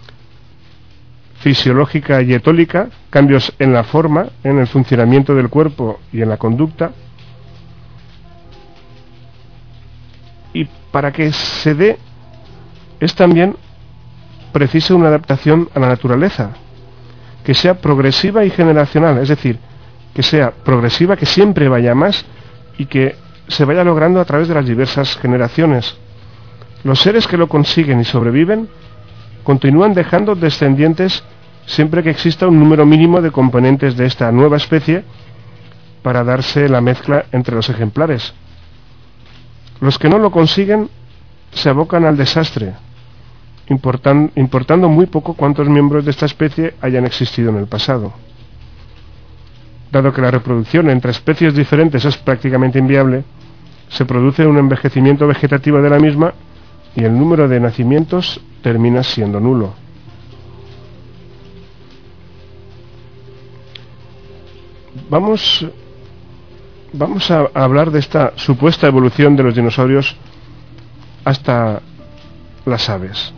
fisiológica y etólica, cambios en la forma, en el funcionamiento del cuerpo y en la conducta. Y para que se dé, es también preciso una adaptación a la naturaleza, que sea progresiva y generacional, es decir, que sea progresiva, que siempre vaya más y que se vaya logrando a través de las diversas generaciones. Los seres que lo consiguen y sobreviven continúan dejando descendientes siempre que exista un número mínimo de componentes de esta nueva especie para darse la mezcla entre los ejemplares. Los que no lo consiguen se abocan al desastre, importando muy poco cuántos miembros de esta especie hayan existido en el pasado. Dado que la reproducción entre especies diferentes es prácticamente inviable, se produce un envejecimiento vegetativo de la misma y el número de nacimientos termina siendo nulo. Vamos a hablar de esta supuesta evolución de los dinosaurios hasta las aves.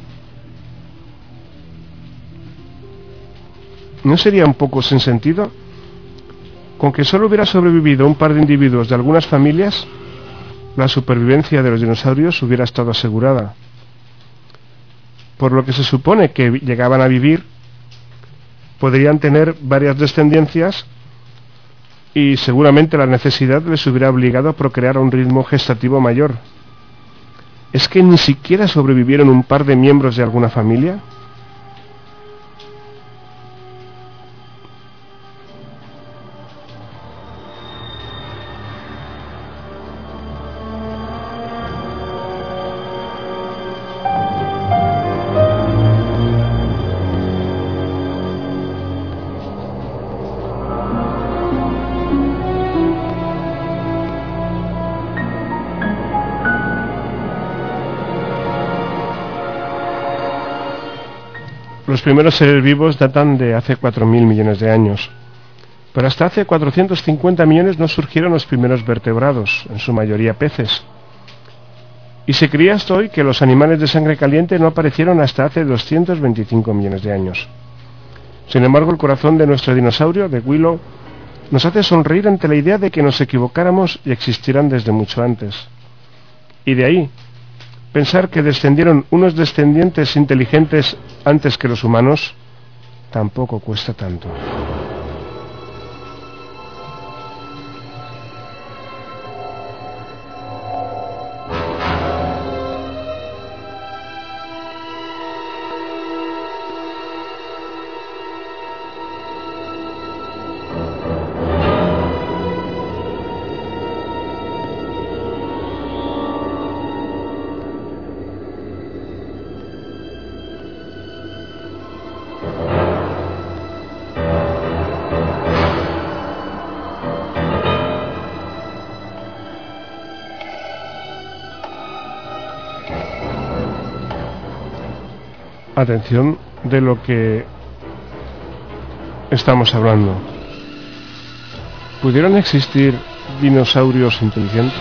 ¿No sería un poco sin sentido? Con que solo hubiera sobrevivido un par de individuos de algunas familias, la supervivencia de los dinosaurios hubiera estado asegurada. Por lo que se supone que llegaban a vivir, podrían tener varias descendencias y seguramente la necesidad les hubiera obligado a procrear a un ritmo gestativo mayor. ¿Es que ni siquiera sobrevivieron un par de miembros de alguna familia? Los primeros seres vivos datan de hace 4.000 millones de años, pero hasta hace 450 millones no surgieron los primeros vertebrados, en su mayoría peces. Y se creía hasta hoy que los animales de sangre caliente no aparecieron hasta hace 225 millones de años. Sin embargo, el corazón de nuestro dinosaurio, de Willow, nos hace sonreír ante la idea de que nos equivocáramos y existieran desde mucho antes. Y de ahí, pensar que descendieron unos descendientes inteligentes antes que los humanos, tampoco cuesta tanto. Atención de lo que estamos hablando. ¿Pudieron existir dinosaurios inteligentes?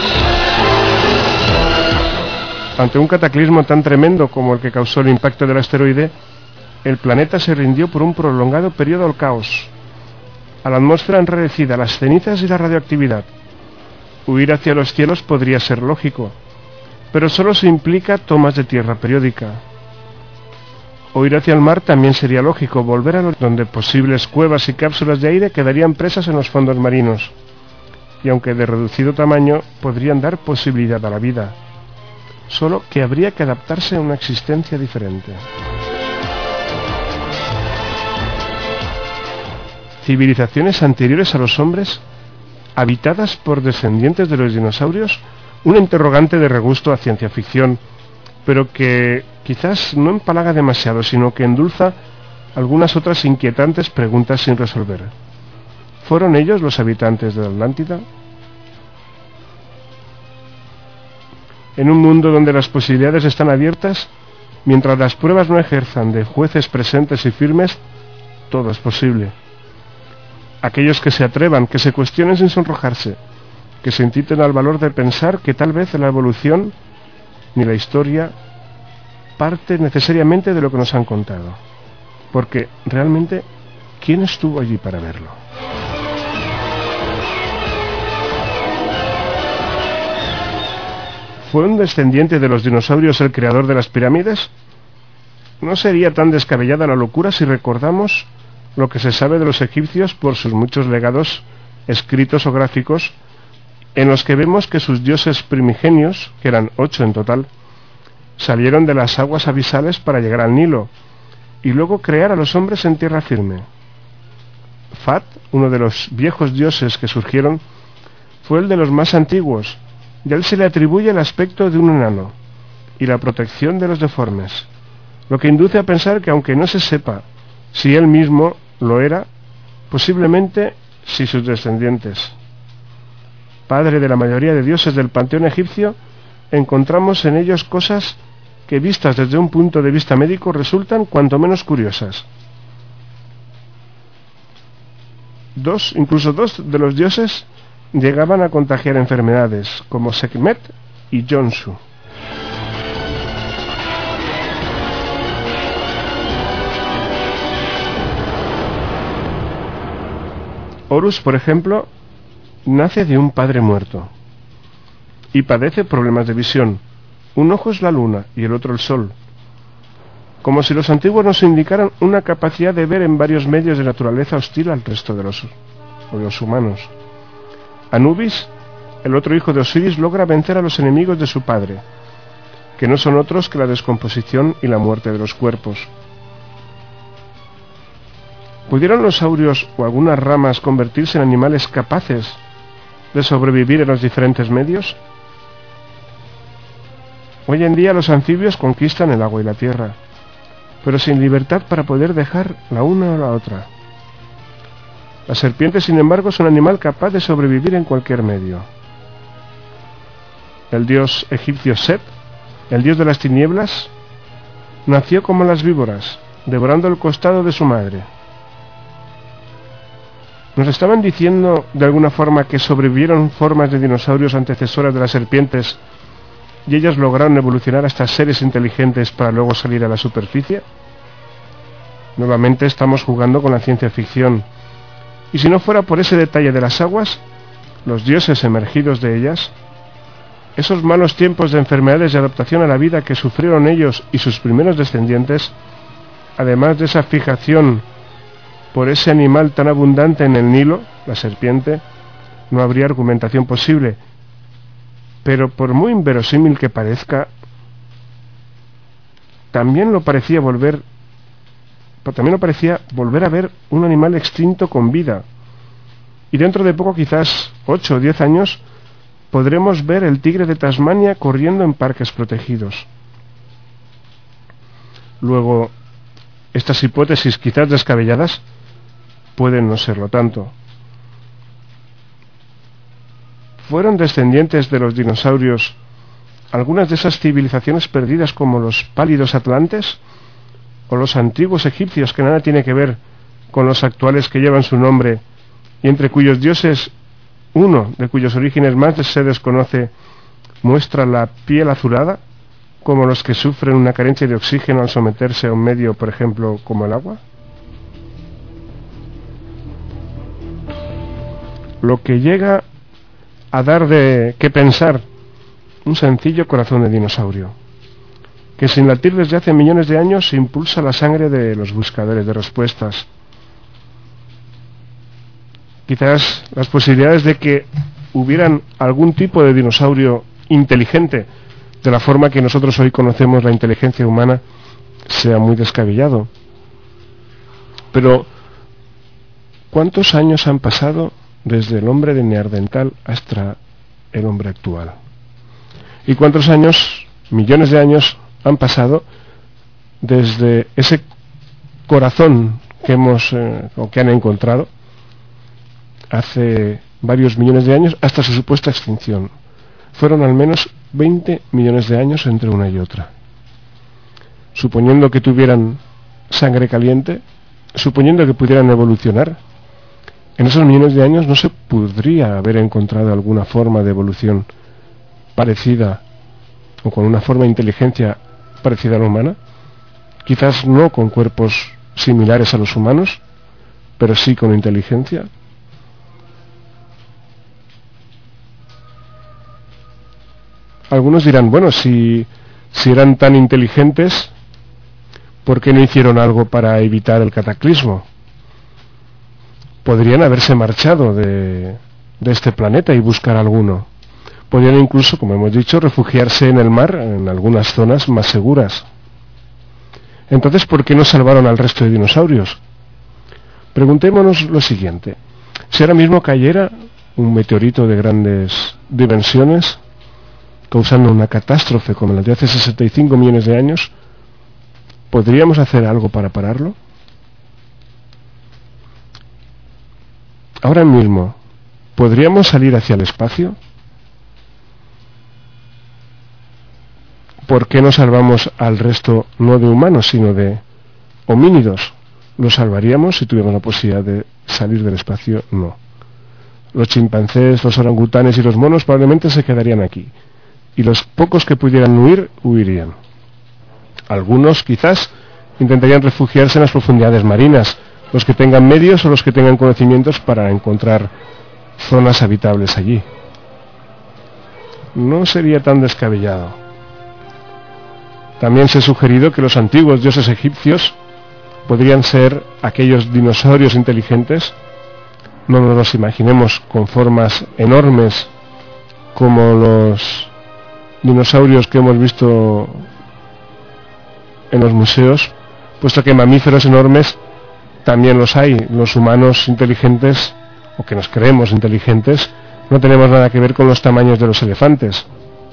Ante un cataclismo tan tremendo como el que causó el impacto del asteroide, el planeta se rindió por un prolongado periodo al caos, a la atmósfera enrarecida, las cenizas y la radioactividad. Huir hacia los cielos podría ser lógico, pero solo se implica tomas de tierra periódica. O ir hacia el mar también sería lógico, volver a donde posibles cuevas y cápsulas de aire quedarían presas en los fondos marinos, y aunque de reducido tamaño, podrían dar posibilidad a la vida, solo que habría que adaptarse a una existencia diferente. Civilizaciones anteriores a los hombres, habitadas por descendientes de los dinosaurios, un interrogante de regusto a ciencia ficción, pero que quizás no empalaga demasiado, sino que endulza algunas otras inquietantes preguntas sin resolver. ¿Fueron ellos los habitantes de la Atlántida? En un mundo donde las posibilidades están abiertas, mientras las pruebas no ejerzan de jueces presentes y firmes, todo es posible. Aquellos que se atrevan, que se cuestionen sin sonrojarse, que se inciten al valor de pensar que tal vez la evolución ni la historia parte necesariamente de lo que nos han contado, porque realmente, ¿quién estuvo allí para verlo? ¿Fue un descendiente de los dinosaurios el creador de las pirámides? No sería tan descabellada la locura si recordamos lo que se sabe de los egipcios por sus muchos legados escritos o gráficos, en los que vemos que sus dioses primigenios, que eran 8 en total, salieron de las aguas abisales para llegar al Nilo y luego crear a los hombres en tierra firme. Fat, uno de los viejos dioses que surgieron, fue el de los más antiguos, y a él se le atribuye el aspecto de un enano y la protección de los deformes, lo que induce a pensar que aunque no se sepa si él mismo lo era, posiblemente sí sus descendientes. Padre de la mayoría de dioses del panteón egipcio, encontramos en ellos cosas que vistas desde un punto de vista médico resultan cuanto menos curiosas. Incluso dos de los dioses llegaban a contagiar enfermedades, como Sekhmet y Jonsu. Horus, por ejemplo, nace de un padre muerto y padece problemas de visión. Un ojo es la luna y el otro el sol, como si los antiguos nos indicaran una capacidad de ver en varios medios de naturaleza hostil al resto de los humanos. Anubis, el otro hijo de Osiris, logra vencer a los enemigos de su padre, que no son otros que la descomposición y la muerte de los cuerpos. ¿Pudieron los saurios o algunas ramas convertirse en animales capaces de sobrevivir en los diferentes medios? Hoy en día los anfibios conquistan el agua y la tierra, pero sin libertad para poder dejar la una o la otra. Las serpientes, sin embargo, son un animal capaz de sobrevivir en cualquier medio. El dios egipcio Set, el dios de las tinieblas, nació como las víboras, devorando el costado de su madre. Nos estaban diciendo de alguna forma que sobrevivieron formas de dinosaurios antecesoras de las serpientes y ellas lograron evolucionar hasta seres inteligentes para luego salir a la superficie. Nuevamente estamos jugando con la ciencia ficción, y si no fuera por ese detalle de las aguas, los dioses emergidos de ellas, esos malos tiempos de enfermedades y adaptación a la vida que sufrieron ellos y sus primeros descendientes, además de esa fijación por ese animal tan abundante en el Nilo, la serpiente, no habría argumentación posible. Pero por muy inverosímil que parezca, también lo parecía volver a ver un animal extinto con vida. Y dentro de poco, quizás 8 o 10 años, podremos ver el tigre de Tasmania corriendo en parques protegidos. Luego, estas hipótesis quizás descabelladas pueden no serlo tanto. ¿Fueron descendientes de los dinosaurios algunas de esas civilizaciones perdidas como los pálidos atlantes, o los antiguos egipcios, que nada tiene que ver con los actuales que llevan su nombre y entre cuyos dioses uno de cuyos orígenes más se desconoce muestra la piel azulada, como los que sufren una carencia de oxígeno al someterse a un medio, por ejemplo, como el agua? Lo que llega a dar de qué pensar un sencillo corazón de dinosaurio, que sin latir desde hace millones de años impulsa la sangre de los buscadores de respuestas. Quizás las posibilidades de que hubieran algún tipo de dinosaurio inteligente, de la forma que nosotros hoy conocemos la inteligencia humana, sea muy descabellado. Pero, ¿cuántos años han pasado desde el hombre de Neandertal hasta el hombre actual? ¿Y cuántos años, millones de años, han pasado desde ese corazón que que han encontrado hace varios millones de años hasta su supuesta extinción? Fueron al menos 20 millones de años entre una y otra. Suponiendo que tuvieran sangre caliente, suponiendo que pudieran evolucionar, en esos millones de años no se podría haber encontrado alguna forma de evolución parecida o con una forma de inteligencia parecida a la humana. Quizás no con cuerpos similares a los humanos, pero sí con inteligencia. Algunos dirán, bueno, si eran tan inteligentes, ¿por qué no hicieron algo para evitar el cataclismo? Podrían haberse marchado de este planeta y buscar alguno. Podrían incluso, como hemos dicho, refugiarse en el mar, en algunas zonas más seguras. Entonces, ¿por qué no salvaron al resto de dinosaurios? Preguntémonos lo siguiente. Si ahora mismo cayera un meteorito de grandes dimensiones, causando una catástrofe como la de hace 65 millones de años, ¿podríamos hacer algo para pararlo? Ahora mismo, ¿podríamos salir hacia el espacio? ¿Por qué no salvamos al resto, no de humanos, sino de homínidos? ¿Lo salvaríamos si tuviéramos la posibilidad de salir del espacio? No. Los chimpancés, los orangutanes y los monos probablemente se quedarían aquí. Y los pocos que pudieran huir, huirían. Algunos, quizás, intentarían refugiarse en las profundidades marinas, los que tengan medios o los que tengan conocimientos para encontrar zonas habitables allí. No sería tan descabellado. También se ha sugerido que los antiguos dioses egipcios podrían ser aquellos dinosaurios inteligentes. No nos los imaginemos con formas enormes como los dinosaurios que hemos visto en los museos, puesto que mamíferos enormes también los hay. Los humanos inteligentes, o que nos creemos inteligentes, no tenemos nada que ver con los tamaños de los elefantes.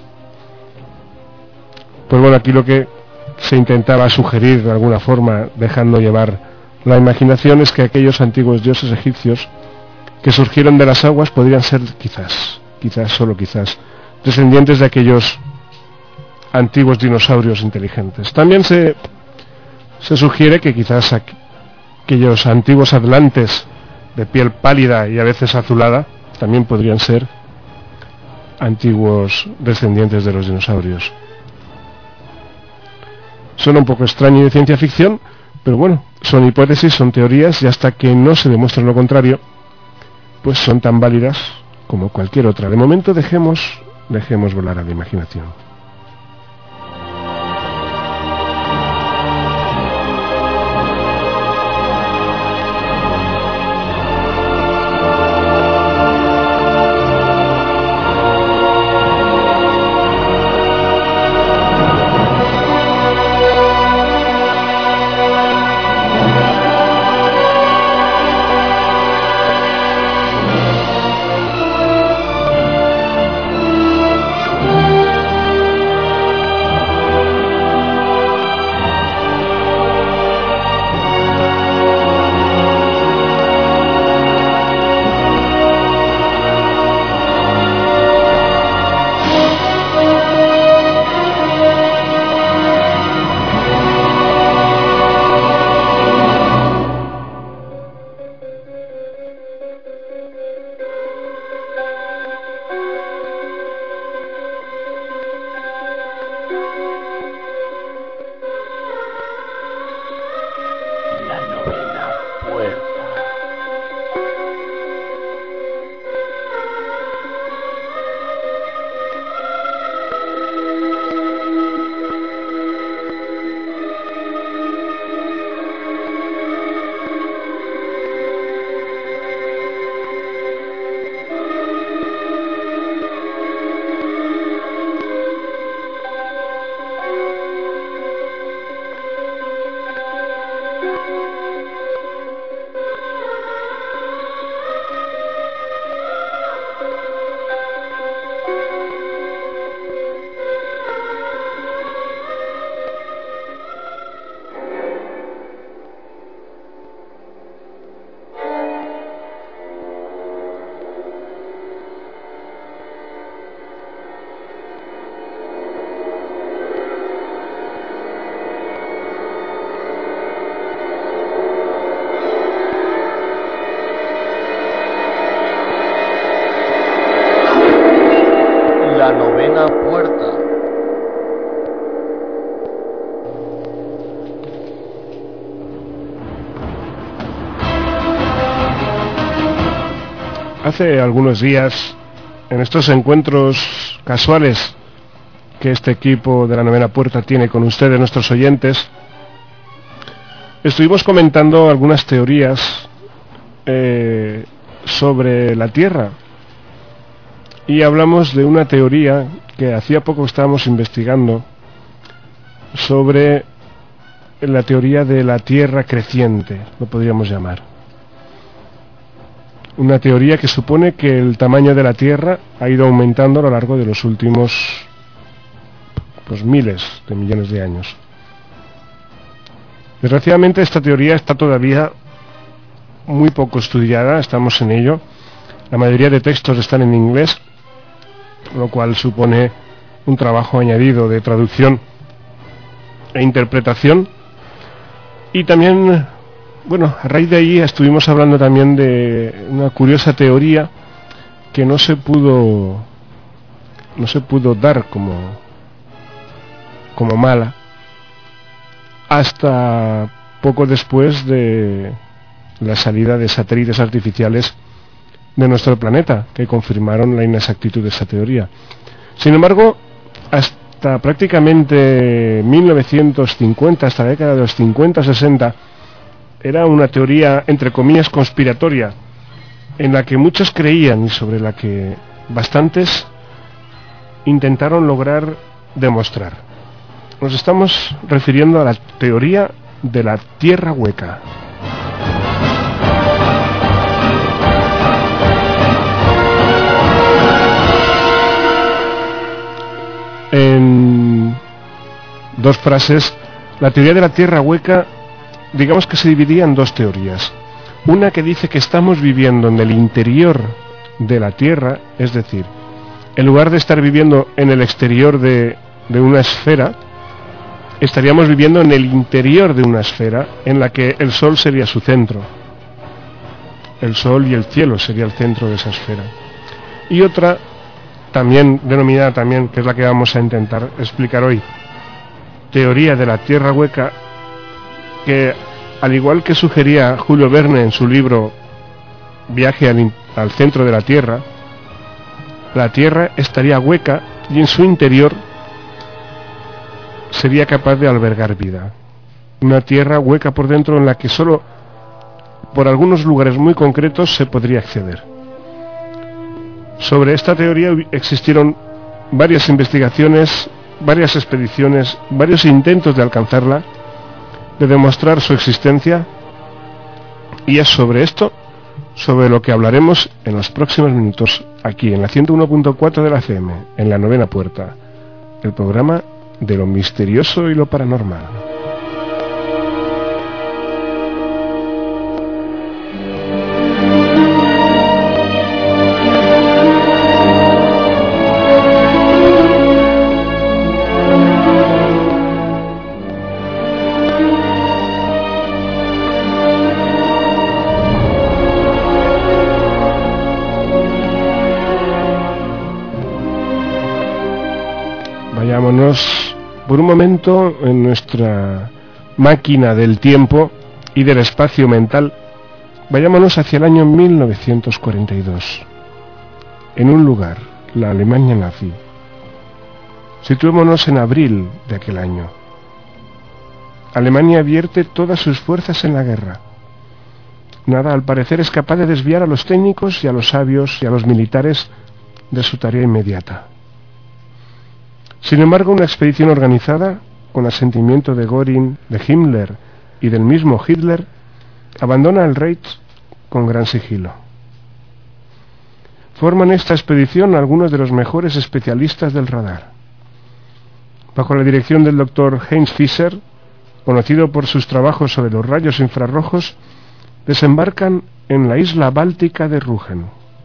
Pues bueno, aquí lo que se intentaba sugerir de alguna forma, dejando llevar la imaginación, es que aquellos antiguos dioses egipcios que surgieron de las aguas podrían ser quizás, solo quizás, descendientes de aquellos antiguos dinosaurios inteligentes. También se sugiere que quizás aquellos antiguos atlantes de piel pálida y a veces azulada también podrían ser antiguos descendientes de los dinosaurios. Suena un poco extraño y de ciencia ficción, pero bueno, son hipótesis, son teorías, y hasta que no se demuestre lo contrario, pues son tan válidas como cualquier otra. De momento dejemos volar a la imaginación. Hace algunos días, en estos encuentros casuales que este equipo de la Novena Puerta tiene con ustedes, nuestros oyentes, estuvimos comentando algunas teorías sobre la Tierra, y hablamos de una teoría que hacía poco estábamos investigando sobre la teoría de la Tierra creciente, lo podríamos llamar. Una teoría que supone que el tamaño de la Tierra ha ido aumentando a lo largo de los últimos miles de millones de años. Desgraciadamente esta teoría está todavía muy poco estudiada, estamos en ello. La mayoría de textos están en inglés, lo cual supone un trabajo añadido de traducción e interpretación. Y también, a raíz de ahí estuvimos hablando también de una curiosa teoría que no se pudo dar como mala hasta poco después de la salida de satélites artificiales de nuestro planeta, que confirmaron la inexactitud de esa teoría. Sin embargo, hasta prácticamente 1950, hasta la década de los 50-60, era una teoría, entre comillas, conspiratoria, en la que muchos creían y sobre la que bastantes intentaron lograr demostrar. Nos estamos refiriendo a la teoría de la Tierra hueca. En dos frases, la teoría de la Tierra hueca, digamos que se dividía en dos teorías. Una que dice que estamos viviendo en el interior de la Tierra, es decir, en lugar de estar viviendo en el exterior de una esfera, estaríamos viviendo en el interior de una esfera en la que el Sol sería su centro. El Sol y el cielo sería el centro de esa esfera. Y otra, también denominada que es la que vamos a intentar explicar hoy, teoría de la Tierra hueca, que al igual que sugería Julio Verne en su libro Viaje al centro de la Tierra estaría hueca y en su interior sería capaz de albergar vida. Una Tierra hueca por dentro en la que solo por algunos lugares muy concretos se podría acceder. Sobre esta teoría existieron varias investigaciones, varias expediciones, varios intentos de alcanzarla, de demostrar su existencia, y es sobre esto sobre lo que hablaremos en los próximos minutos aquí en la 101.4 de la FM, en la Novena Puerta, el programa de lo misterioso y lo paranormal. Vayámonos por un momento en nuestra máquina del tiempo y del espacio mental. Vayámonos hacia el año 1942. En un lugar, la Alemania nazi. Situémonos en abril de aquel año. Alemania vierte todas sus fuerzas en la guerra. Nada, al parecer, es capaz de desviar a los técnicos y a los sabios y a los militares de su tarea inmediata. Sin embargo, una expedición organizada, con asentimiento de Göring, de Himmler y del mismo Hitler, abandona el Reich con gran sigilo. Forman esta expedición algunos de los mejores especialistas del radar. Bajo la dirección del Dr. Heinz Fischer, conocido por sus trabajos sobre los rayos infrarrojos, desembarcan en la isla báltica de Rügen.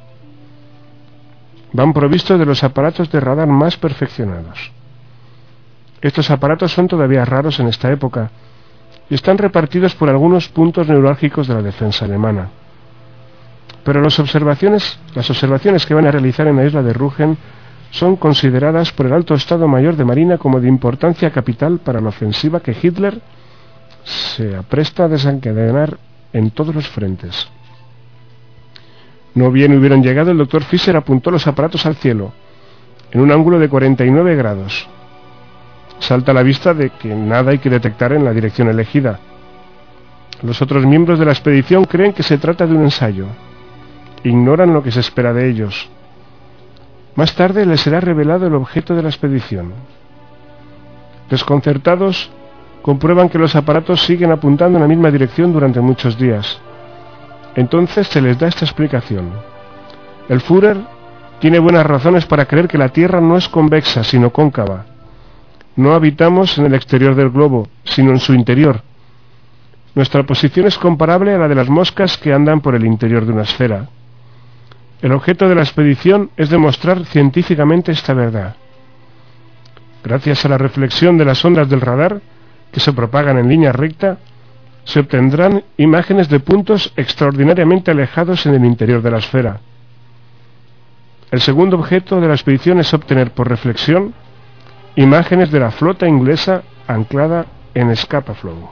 Van provistos de los aparatos de radar más perfeccionados. Estos aparatos son todavía raros en esta época y están repartidos por algunos puntos neurálgicos de la defensa alemana. Pero las observaciones que van a realizar en la isla de Rügen son consideradas por el Alto Estado Mayor de Marina como de importancia capital para la ofensiva que Hitler se apresta a desencadenar en todos los frentes. No bien hubieron llegado, el doctor Fisher apuntó los aparatos al cielo, en un ángulo de 49 grados. Salta a la vista de que nada hay que detectar en la dirección elegida. Los otros miembros de la expedición creen que se trata de un ensayo. Ignoran lo que se espera de ellos. Más tarde les será revelado el objeto de la expedición. Desconcertados, comprueban que los aparatos siguen apuntando en la misma dirección durante muchos días. Entonces se les da esta explicación. El Führer tiene buenas razones para creer que la Tierra no es convexa, sino cóncava. No habitamos en el exterior del globo, sino en su interior. Nuestra posición es comparable a la de las moscas que andan por el interior de una esfera. El objeto de la expedición es demostrar científicamente esta verdad. Gracias a la reflexión de las ondas del radar, que se propagan en línea recta, se obtendrán imágenes de puntos extraordinariamente alejados en el interior de la esfera. El segundo objeto de la expedición es obtener por reflexión imágenes de la flota inglesa anclada en Scapa Flow.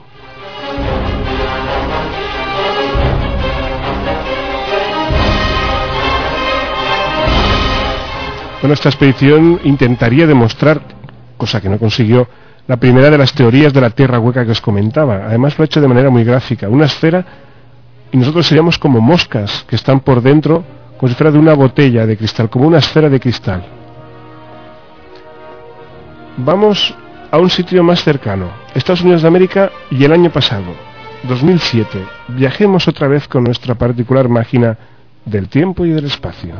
Bueno, esta expedición intentaría demostrar, cosa que no consiguió, la primera de las teorías de la Tierra hueca que os comentaba. Además lo ha hecho de manera muy gráfica. Una esfera, y nosotros seríamos como moscas que están por dentro, como si fuera de una botella de cristal, como una esfera de cristal. Vamos a un sitio más cercano, Estados Unidos de América, y el año pasado, 2007. Viajemos otra vez con nuestra particular máquina del tiempo y del espacio.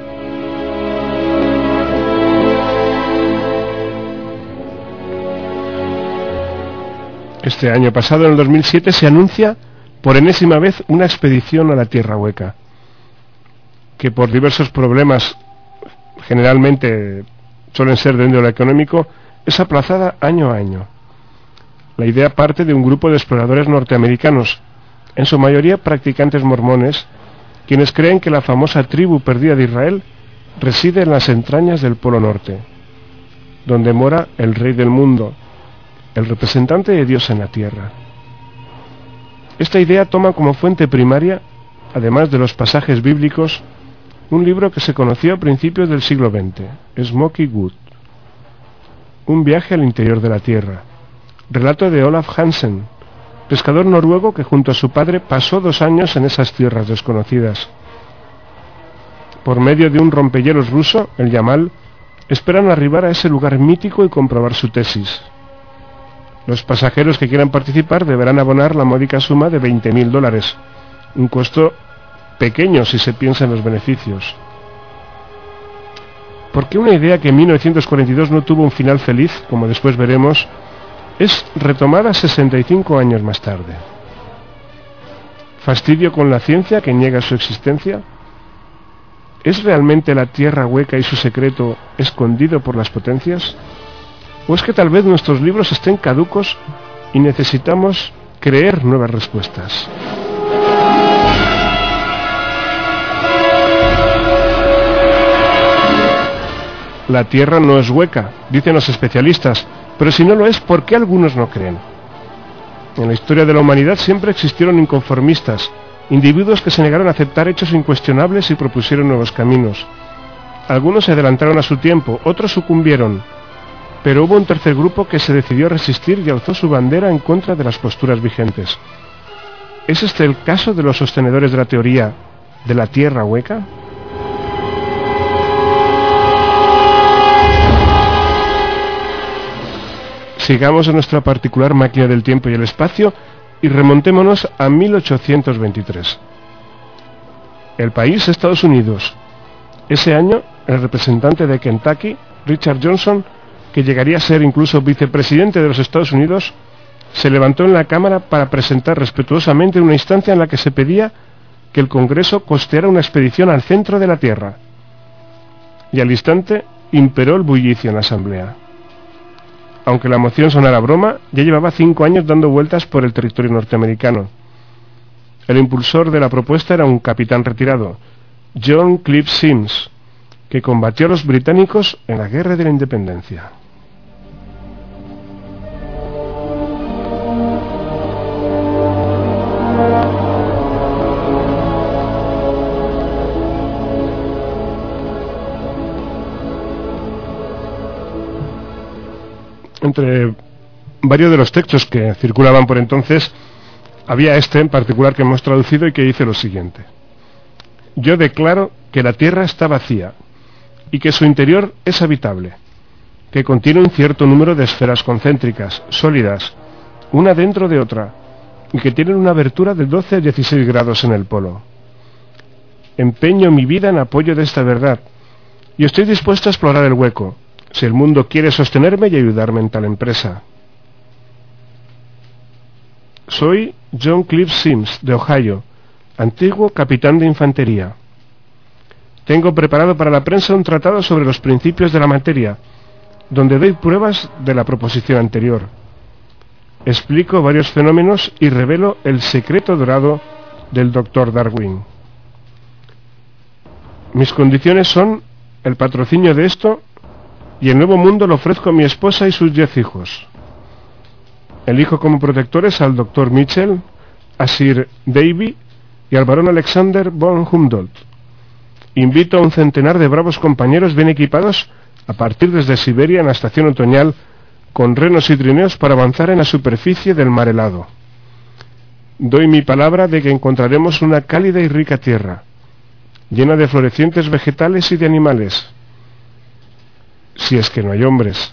Este año pasado, en el 2007, se anuncia por enésima vez una expedición a la Tierra hueca, que por diversos problemas, generalmente suelen ser de índole económico, es aplazada año a año. La idea parte de un grupo de exploradores norteamericanos, en su mayoría practicantes mormones, quienes creen que la famosa tribu perdida de Israel reside en las entrañas del Polo Norte, donde mora el Rey del Mundo, el representante de Dios en la tierra. Esta idea toma como fuente primaria, además de los pasajes bíblicos, un libro que se conoció a principios del siglo XX, Smoky Wood, un viaje al interior de la tierra, relato de Olaf Hansen, pescador noruego que junto a su padre pasó 2 años en esas tierras desconocidas. Por medio de un rompehielos ruso, el Yamal, esperan arribar a ese lugar mítico y comprobar su tesis. Los pasajeros que quieran participar deberán abonar la módica suma de $20.000, un costo pequeño si se piensa en los beneficios. Porque una idea que en 1942 no tuvo un final feliz, como después veremos, es retomada 65 años más tarde. ¿Fastidio con la ciencia que niega su existencia? ¿Es realmente la Tierra hueca y su secreto escondido por las potencias? ¿O es que tal vez nuestros libros estén caducos y necesitamos creer nuevas respuestas? La Tierra no es hueca, dicen los especialistas, pero si no lo es, ¿por qué algunos no creen? En la historia de la humanidad siempre existieron inconformistas, individuos que se negaron a aceptar hechos incuestionables y propusieron nuevos caminos. Algunos se adelantaron a su tiempo, otros sucumbieron, pero hubo un tercer grupo que se decidió a resistir y alzó su bandera en contra de las posturas vigentes. ¿Es este el caso de los sostenedores de la teoría de la Tierra hueca? Sigamos en nuestra particular máquina del tiempo y el espacio y remontémonos a 1823. El país, Estados Unidos. Ese año, el representante de Kentucky, Richard Johnson, que llegaría a ser incluso vicepresidente de los Estados Unidos, se levantó en la Cámara para presentar respetuosamente una instancia en la que se pedía que el Congreso costeara una expedición al centro de la Tierra. Y al instante imperó el bullicio en la Asamblea. Aunque la moción sonara broma, ya llevaba 5 años dando vueltas por el territorio norteamericano. El impulsor de la propuesta era un capitán retirado, John Cliff Sims, que combatió a los británicos en la Guerra de la Independencia. Entre varios de los textos que circulaban por entonces, había este en particular que hemos traducido y que dice lo siguiente: yo declaro que la Tierra está vacía y que su interior es habitable, que contiene un cierto número de esferas concéntricas, sólidas, una dentro de otra, y que tienen una abertura de 12 a 16 grados en el polo. Empeño mi vida en apoyo de esta verdad, y estoy dispuesto a explorar el hueco, si el mundo quiere sostenerme y ayudarme en tal empresa. Soy John Cliff Sims, de Ohio, antiguo capitán de infantería. Tengo preparado para la prensa un tratado sobre los principios de la materia, donde doy pruebas de la proposición anterior. Explico varios fenómenos y revelo el secreto dorado del Dr. Darwin. Mis condiciones son el patrocinio de esto, y el nuevo mundo lo ofrezco a mi esposa y sus 10 hijos. Elijo como protectores al Dr. Mitchell, a Sir Davy y al barón Alexander von Humboldt. Invito a un centenar de bravos compañeros bien equipados a partir desde Siberia en la estación otoñal, con renos y trineos para avanzar en la superficie del mar helado. Doy mi palabra de que encontraremos una cálida y rica tierra, llena de florecientes vegetales y de animales, si es que no hay hombres.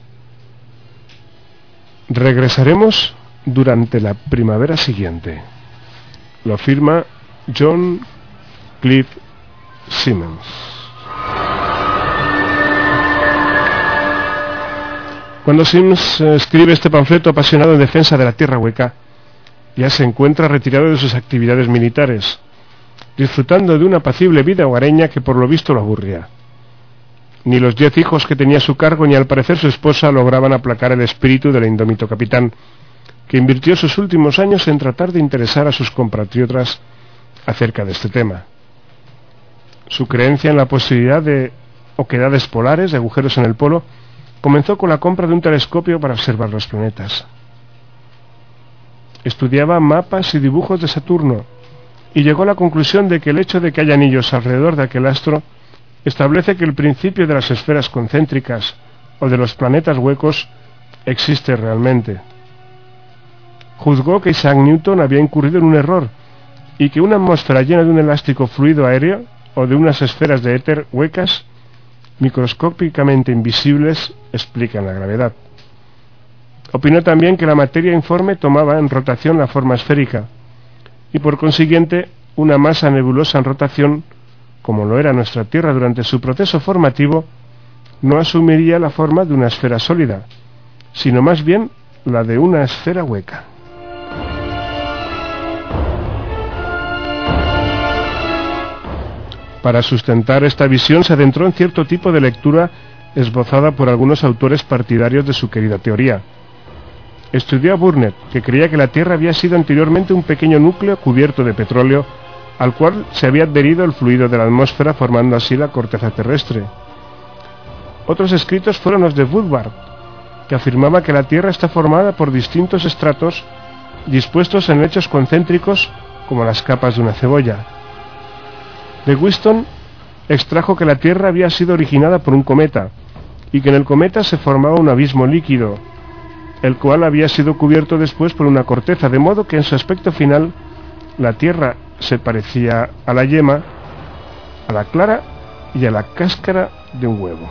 Regresaremos durante la primavera siguiente. Lo firma John Cliff Simmons. Cuando Sims escribe este panfleto apasionado en defensa de la tierra hueca, ya se encuentra retirado de sus actividades militares, disfrutando de una apacible vida hogareña que por lo visto lo aburría. Ni los 10 hijos que tenía a su cargo ni al parecer su esposa lograban aplacar el espíritu del indómito capitán, que invirtió sus últimos años en tratar de interesar a sus compatriotas acerca de este tema. Su creencia en la posibilidad de oquedades polares, de agujeros en el polo, comenzó con la compra de un telescopio para observar los planetas. Estudiaba mapas y dibujos de Saturno y llegó a la conclusión de que el hecho de que haya anillos alrededor de aquel astro establece que el principio de las esferas concéntricas o de los planetas huecos existe realmente. Juzgó que Isaac Newton había incurrido en un error y que una atmósfera llena de un elástico fluido aéreo o de unas esferas de éter huecas microscópicamente invisibles explican la gravedad. Opinó también que la materia informe tomaba en rotación la forma esférica y por consiguiente una masa nebulosa en rotación, como lo era nuestra Tierra durante su proceso formativo, no asumiría la forma de una esfera sólida, sino más bien la de una esfera hueca. Para sustentar esta visión se adentró en cierto tipo de lectura esbozada por algunos autores partidarios de su querida teoría. Estudió a Burnett, que creía que la Tierra había sido anteriormente un pequeño núcleo cubierto de petróleo, al cual se había adherido el fluido de la atmósfera, formando así la corteza terrestre. Otros escritos fueron los de Woodward, que afirmaba que la Tierra está formada por distintos estratos dispuestos en lechos concéntricos como las capas de una cebolla. De Whiston extrajo que la Tierra había sido originada por un cometa y que en el cometa se formaba un abismo líquido, el cual había sido cubierto después por una corteza, de modo que en su aspecto final la Tierra se parecía a la yema, a la clara y a la cáscara de un huevo.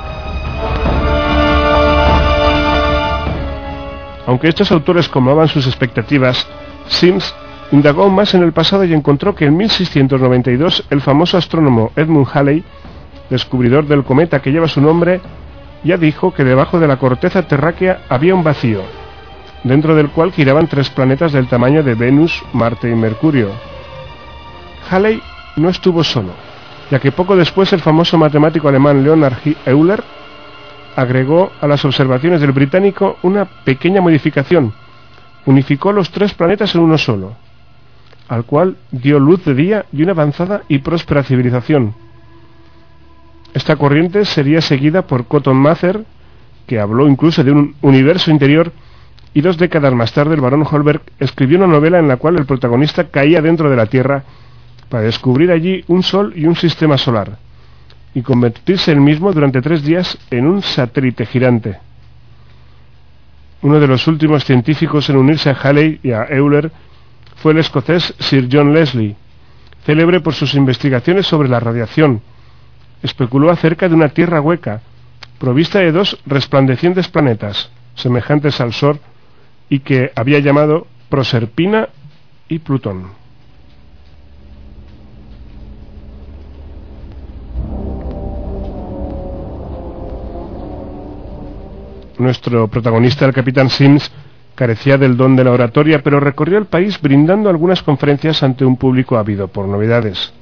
Aunque estos autores colmaban sus expectativas, Sims indagó aún más en el pasado y encontró que en 1692 el famoso astrónomo Edmund Halley, descubridor del cometa que lleva su nombre, ya dijo que debajo de la corteza terráquea había un vacío, dentro del cual giraban 3 planetas del tamaño de Venus, Marte y Mercurio. Halley no estuvo solo, ya que poco después el famoso matemático alemán Leonhard Euler agregó a las observaciones del británico una pequeña modificación: unificó los 3 planetas en uno solo, al cual dio luz de día y una avanzada y próspera civilización. Esta corriente sería seguida por Cotton Mather, que habló incluso de un universo interior, y 2 décadas más tarde el barón Holberg escribió una novela en la cual el protagonista caía dentro de la Tierra para descubrir allí un sol y un sistema solar, y convertirse él mismo durante 3 días en un satélite girante. Uno de los últimos científicos en unirse a Halley y a Euler fue el escocés Sir John Leslie, célebre por sus investigaciones sobre la radiación. Especuló acerca de una tierra hueca, provista de dos resplandecientes planetas, semejantes al Sol, y que había llamado Proserpina y Plutón. Nuestro protagonista, el capitán Sims, carecía del don de la oratoria, pero recorrió el país brindando algunas conferencias ante un público ávido por novedades.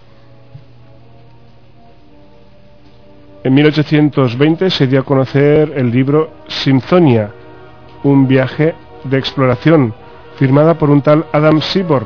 En 1820 se dio a conocer el libro Simzonia, un viaje de exploración, firmada por un tal Adam Seaborn.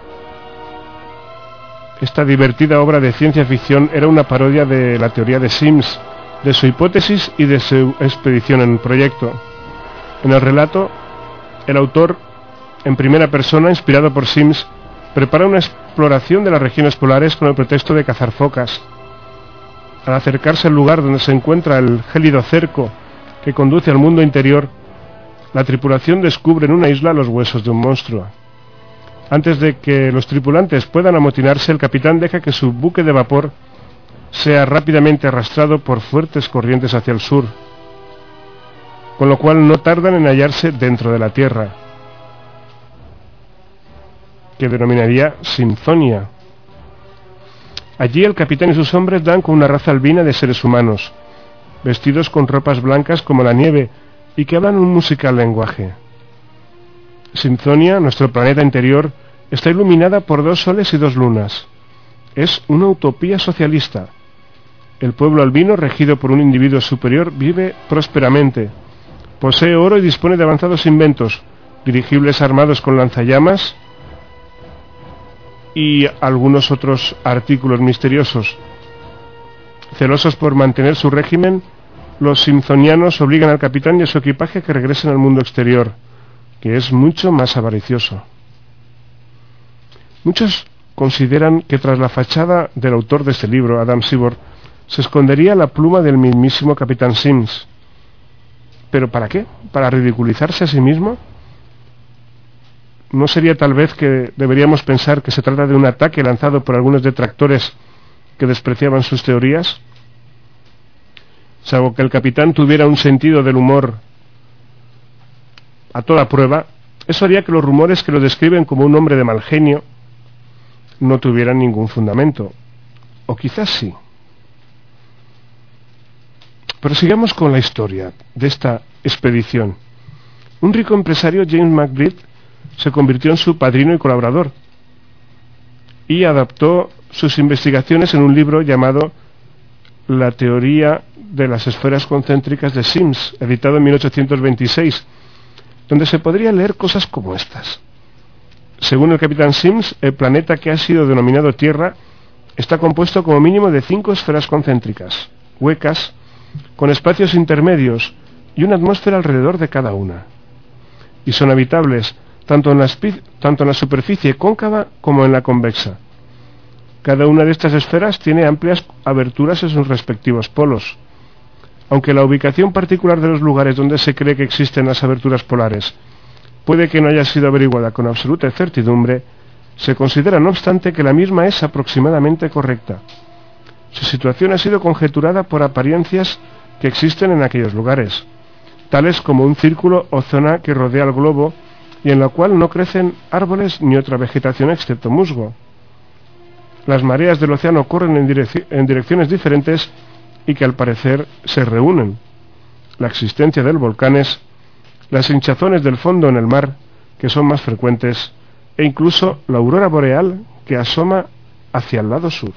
Esta divertida obra de ciencia ficción era una parodia de la teoría de Sims, de su hipótesis y de su expedición en el proyecto. En el relato, el autor, en primera persona, inspirado por Sims, prepara una exploración de las regiones polares con el pretexto de cazar focas. Al acercarse al lugar donde se encuentra el gélido cerco que conduce al mundo interior, la tripulación descubre en una isla los huesos de un monstruo. Antes de que los tripulantes puedan amotinarse, el capitán deja que su buque de vapor sea rápidamente arrastrado por fuertes corrientes hacia el sur, con lo cual no tardan en hallarse dentro de la tierra, que denominaría Simzonia. Allí el capitán y sus hombres dan con una raza albina de seres humanos, vestidos con ropas blancas como la nieve y que hablan un musical lenguaje. Simzonia, nuestro planeta interior, está iluminada por 2 soles y 2 lunas. Es una utopía socialista. El pueblo albino, regido por un individuo superior, vive prósperamente. Posee oro y dispone de avanzados inventos, dirigibles armados con lanzallamas y algunos otros artículos misteriosos. Celosos por mantener su régimen, los simzonianos obligan al capitán y a su equipaje a que regresen al mundo exterior, que es mucho más avaricioso. Muchos consideran que tras la fachada del autor de este libro, Adam Seaborn, se escondería la pluma del mismísimo capitán Sims. ¿Pero para qué? ¿Para ridiculizarse a sí mismo? ¿No sería tal vez que deberíamos pensar que se trata de un ataque lanzado por algunos detractores que despreciaban sus teorías? Salvo que el capitán tuviera un sentido del humor a toda prueba, eso haría que los rumores que lo describen como un hombre de mal genio no tuvieran ningún fundamento. O quizás sí. Pero sigamos con la historia de esta expedición. Un rico empresario, James McBride, se convirtió en su padrino y colaborador y adaptó sus investigaciones en un libro llamado La teoría de las esferas concéntricas de Sims, editado en 1826, donde se podría leer cosas como estas. Según el capitán Sims, el planeta que ha sido denominado Tierra está compuesto como mínimo de 5 esferas concéntricas, huecas, con espacios intermedios y una atmósfera alrededor de cada una. Y son habitables tanto en la superficie cóncava como en la convexa. Cada una de estas esferas tiene amplias aberturas en sus respectivos polos. Aunque la ubicación particular de los lugares donde se cree que existen las aberturas polares puede que no haya sido averiguada con absoluta certidumbre, se considera no obstante que la misma es aproximadamente correcta. Su situación ha sido conjeturada por apariencias que existen en aquellos lugares, tales como un círculo o zona que rodea al globo y en la cual no crecen árboles ni otra vegetación excepto musgo. Las mareas del océano corren en direcciones diferentes y que al parecer se reúnen. La existencia de volcanes, las hinchazones del fondo en el mar, que son más frecuentes, e incluso la aurora boreal que asoma hacia el lado sur.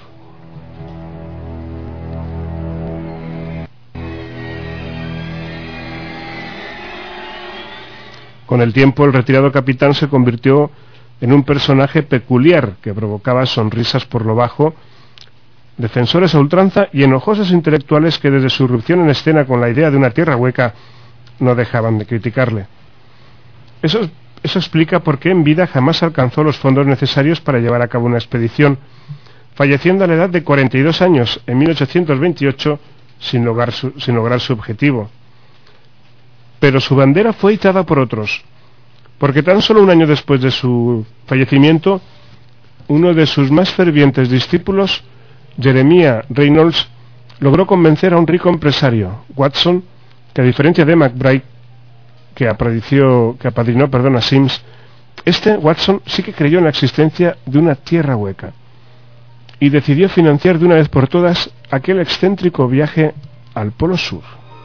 Con el tiempo, el retirado capitán se convirtió en un personaje peculiar que provocaba sonrisas por lo bajo, defensores a ultranza y enojosos intelectuales que desde su irrupción en escena con la idea de una tierra hueca no dejaban de criticarle. Eso explica por qué en vida jamás alcanzó los fondos necesarios para llevar a cabo una expedición, falleciendo a la edad de 42 años en 1828 sin lograr su objetivo. pero su bandera fue izada por otros, porque tan solo un año después de su fallecimiento, uno de sus más fervientes discípulos, Jeremiah Reynolds, logró convencer a un rico empresario, Watson, que a diferencia de McBride, que apadrinó a Sims, Watson sí que creyó en la existencia de una tierra hueca y decidió financiar de una vez por todas aquel excéntrico viaje al Polo Sur.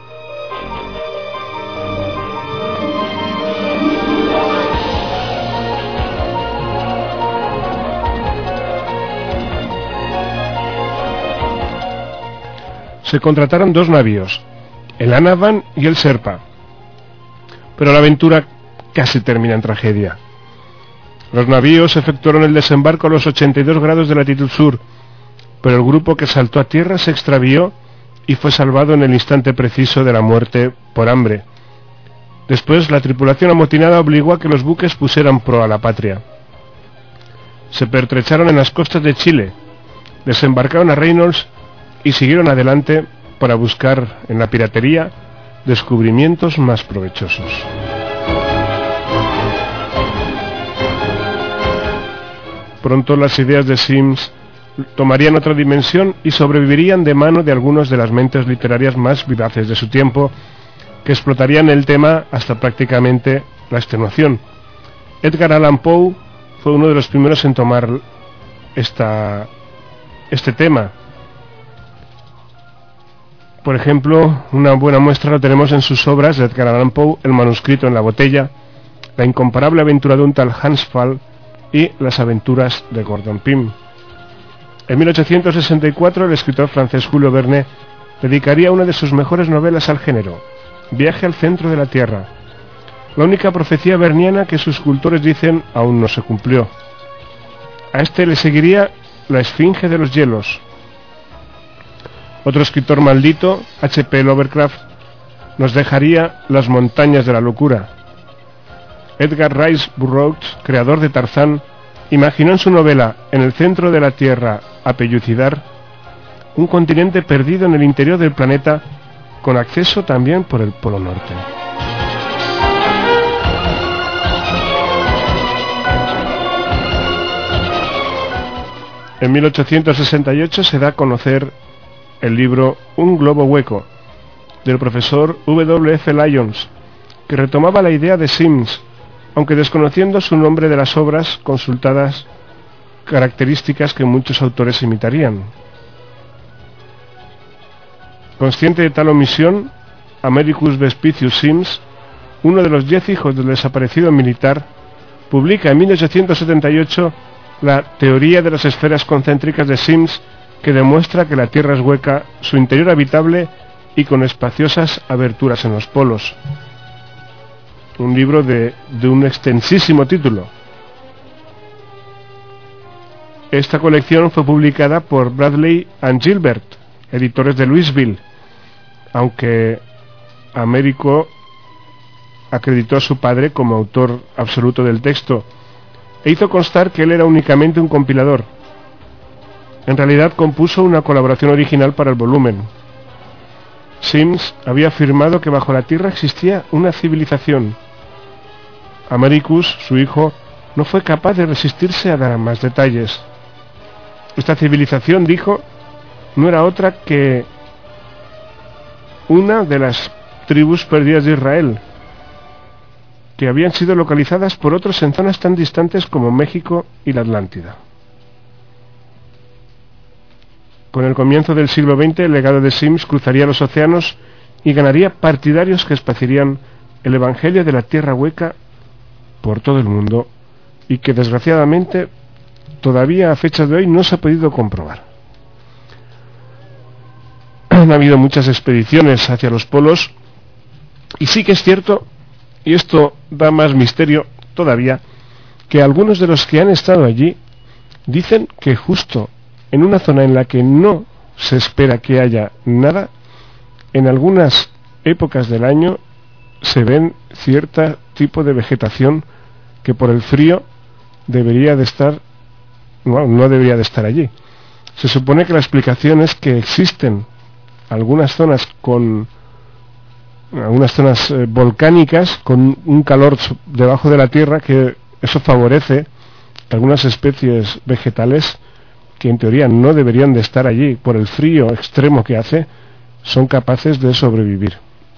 Se contrataron 2 navíos, el Anavan y el Serpa, pero la aventura casi termina en tragedia. Los navíos efectuaron el desembarco a los 82 grados de latitud sur, pero el grupo que saltó a tierra se extravió y fue salvado en el instante preciso de la muerte por hambre. Después, la tripulación amotinada obligó a que los buques pusieran proa a la patria. Se pertrecharon en las costas de Chile, desembarcaron a Reynolds y siguieron adelante para buscar en la piratería descubrimientos más provechosos. Pronto las ideas de Sims tomarían otra dimensión y sobrevivirían de mano de algunas de las mentes literarias más vivaces de su tiempo, que explotarían el tema hasta prácticamente la extenuación. Edgar Allan Poe fue uno de los primeros en tomar este tema. Por ejemplo, una buena muestra lo tenemos en sus obras de Edgar Allan Poe, El manuscrito en la botella, La incomparable aventura de un tal Hans Pfaall y Las aventuras de Gordon Pym. En 1864, el escritor francés Julio Verne dedicaría una de sus mejores novelas al género, Viaje al centro de la Tierra, la única profecía verniana que sus cultores dicen aún no se cumplió. A este le seguiría La esfinge de los hielos. Otro escritor maldito, H.P. Lovecraft, nos dejaría Las montañas de la locura. Edgar Rice Burroughs, creador de Tarzán, imaginó en su novela En el centro de la Tierra, a pellucidar, un continente perdido en el interior del planeta, con acceso también por el Polo Norte. En 1868 se da a conocer el libro Un globo hueco, del profesor W.F. Lyons, que retomaba la idea de Sims, aunque desconociendo su nombre de las obras consultadas, características que muchos autores imitarían. Consciente de tal omisión, Americus Vespicius Sims, uno de los 10 hijos del desaparecido militar, publica en 1878 la teoría de las esferas concéntricas de Sims, que demuestra que la Tierra es hueca, su interior habitable y con espaciosas aberturas en los polos. Un libro de un extensísimo título. Esta colección fue publicada por Bradley and Gilbert, editores de Louisville, aunque Américo acreditó a su padre como autor absoluto del texto e hizo constar que él era únicamente un compilador. En realidad compuso una colaboración original para el volumen. Sims había afirmado que bajo la Tierra existía una civilización. Americus, su hijo, no fue capaz de resistirse a dar más detalles. Esta civilización, dijo, no era otra que una de las tribus perdidas de Israel, que habían sido localizadas por otros en zonas tan distantes como México y la Atlántida. Con el comienzo del siglo XX, el legado de Sims cruzaría los océanos y ganaría partidarios que esparcirían el evangelio de la tierra hueca por todo el mundo y que desgraciadamente todavía a fecha de hoy no se ha podido comprobar. Han habido muchas expediciones hacia los polos y sí que es cierto, y esto da más misterio todavía, que algunos de los que han estado allí dicen que justo en una zona en la que no se espera que haya nada, en algunas épocas del año se ven cierto tipo de vegetación que por el frío debería de estar, no debería de estar allí. Se supone que la explicación es que existen algunas zonas con algunas zonas volcánicas con un calor debajo de la tierra, que eso favorece que algunas especies vegetales que en teoría no deberían de estar allí por el frío extremo que hace, son capaces de sobrevivir.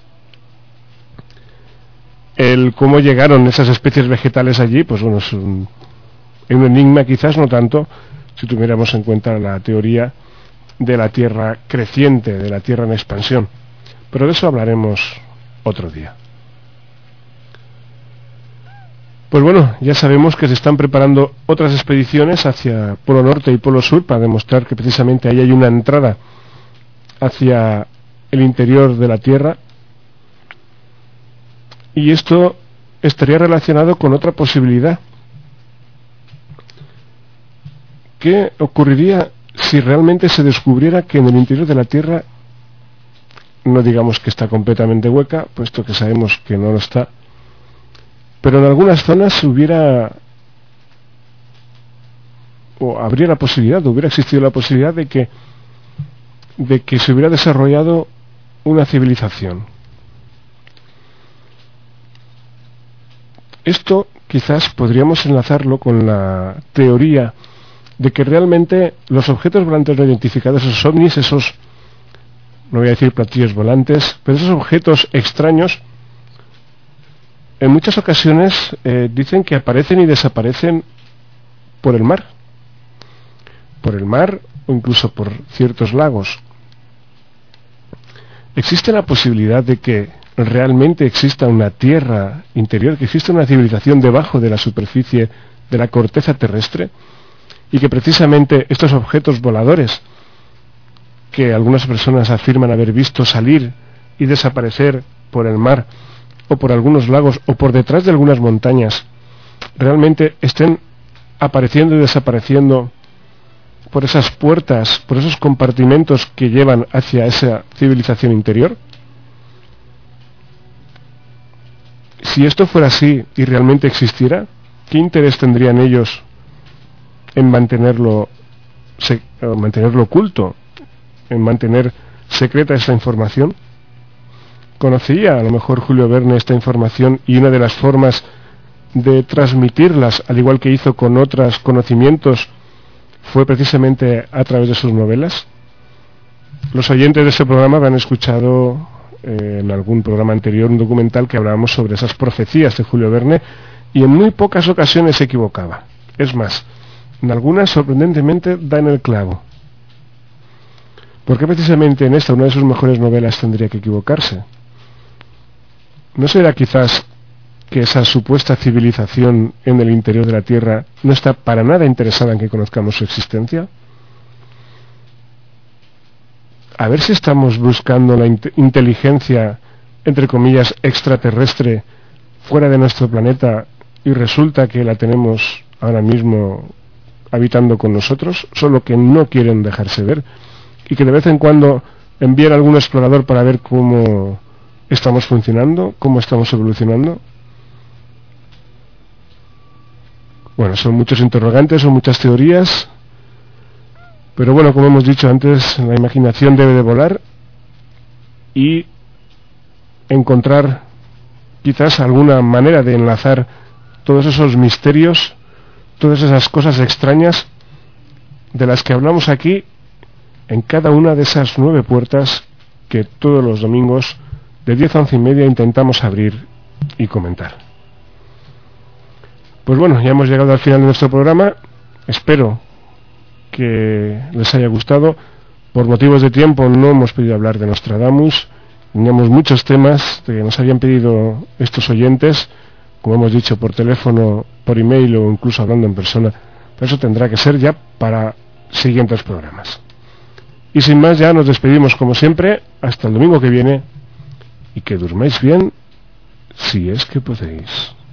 El cómo llegaron esas especies vegetales allí, pues bueno, es un enigma, quizás no tanto si tuviéramos en cuenta la teoría de la Tierra creciente, de la Tierra en expansión. Pero de eso hablaremos otro día. Pues bueno, ya sabemos que se están preparando otras expediciones hacia Polo Norte y Polo Sur para demostrar que precisamente ahí hay una entrada hacia el interior de la Tierra. Y esto estaría relacionado con otra posibilidad. ¿Qué ocurriría si realmente se descubriera que en el interior de la Tierra, no digamos que está completamente hueca, puesto que sabemos que no lo está, pero en algunas zonas hubiera existido la posibilidad de que se hubiera desarrollado una civilización? Esto quizás podríamos enlazarlo con la teoría de que realmente los objetos volantes no identificados, esos ovnis, esos, no voy a decir platillos volantes, pero esos objetos extraños, en muchas ocasiones dicen que aparecen y desaparecen por el mar o incluso por ciertos lagos. ¿Existe la posibilidad de que realmente exista una tierra interior, que exista una civilización debajo de la superficie de la corteza terrestre, y que precisamente estos objetos voladores que algunas personas afirman haber visto salir y desaparecer por el mar o por algunos lagos o por detrás de algunas montañas realmente estén apareciendo y desapareciendo por esas puertas, por esos compartimentos que llevan hacia esa civilización interior? Si esto fuera así y realmente existiera, ¿qué interés tendrían ellos en mantenerlo oculto, en mantener secreta esta información? ¿Conocía a lo mejor Julio Verne esta información y una de las formas de transmitirlas, al igual que hizo con otros conocimientos, fue precisamente a través de sus novelas? Los oyentes de este programa han escuchado en algún programa anterior un documental que hablábamos sobre esas profecías de Julio Verne, y en muy pocas ocasiones se equivocaba. Es más, en algunas sorprendentemente da en el clavo. ¿Por qué precisamente en esta, una de sus mejores novelas, tendría que equivocarse? ¿No será quizás que esa supuesta civilización en el interior de la Tierra no está para nada interesada en que conozcamos su existencia? A ver si estamos buscando la inteligencia, entre comillas, extraterrestre fuera de nuestro planeta y resulta que la tenemos ahora mismo habitando con nosotros, solo que no quieren dejarse ver, y que de vez en cuando envían algún explorador para ver cómo estamos funcionando, cómo estamos evolucionando. Bueno, son muchos interrogantes, son muchas teorías, pero bueno, como hemos dicho antes, la imaginación debe de volar y encontrar quizás alguna manera de enlazar todos esos misterios, todas esas cosas extrañas de las que hablamos aquí en cada una de esas 9 puertas que todos los domingos de 10 a 11 y media intentamos abrir y comentar. Pues bueno, ya hemos llegado al final de nuestro programa. Espero que les haya gustado. Por motivos de tiempo no hemos podido hablar de Nostradamus. Teníamos muchos temas que nos habían pedido estos oyentes, como hemos dicho, por teléfono, por email o incluso hablando en persona. Pero eso tendrá que ser ya para siguientes programas. Y sin más, ya nos despedimos como siempre, hasta el domingo que viene, y que durmáis bien, si es que podéis.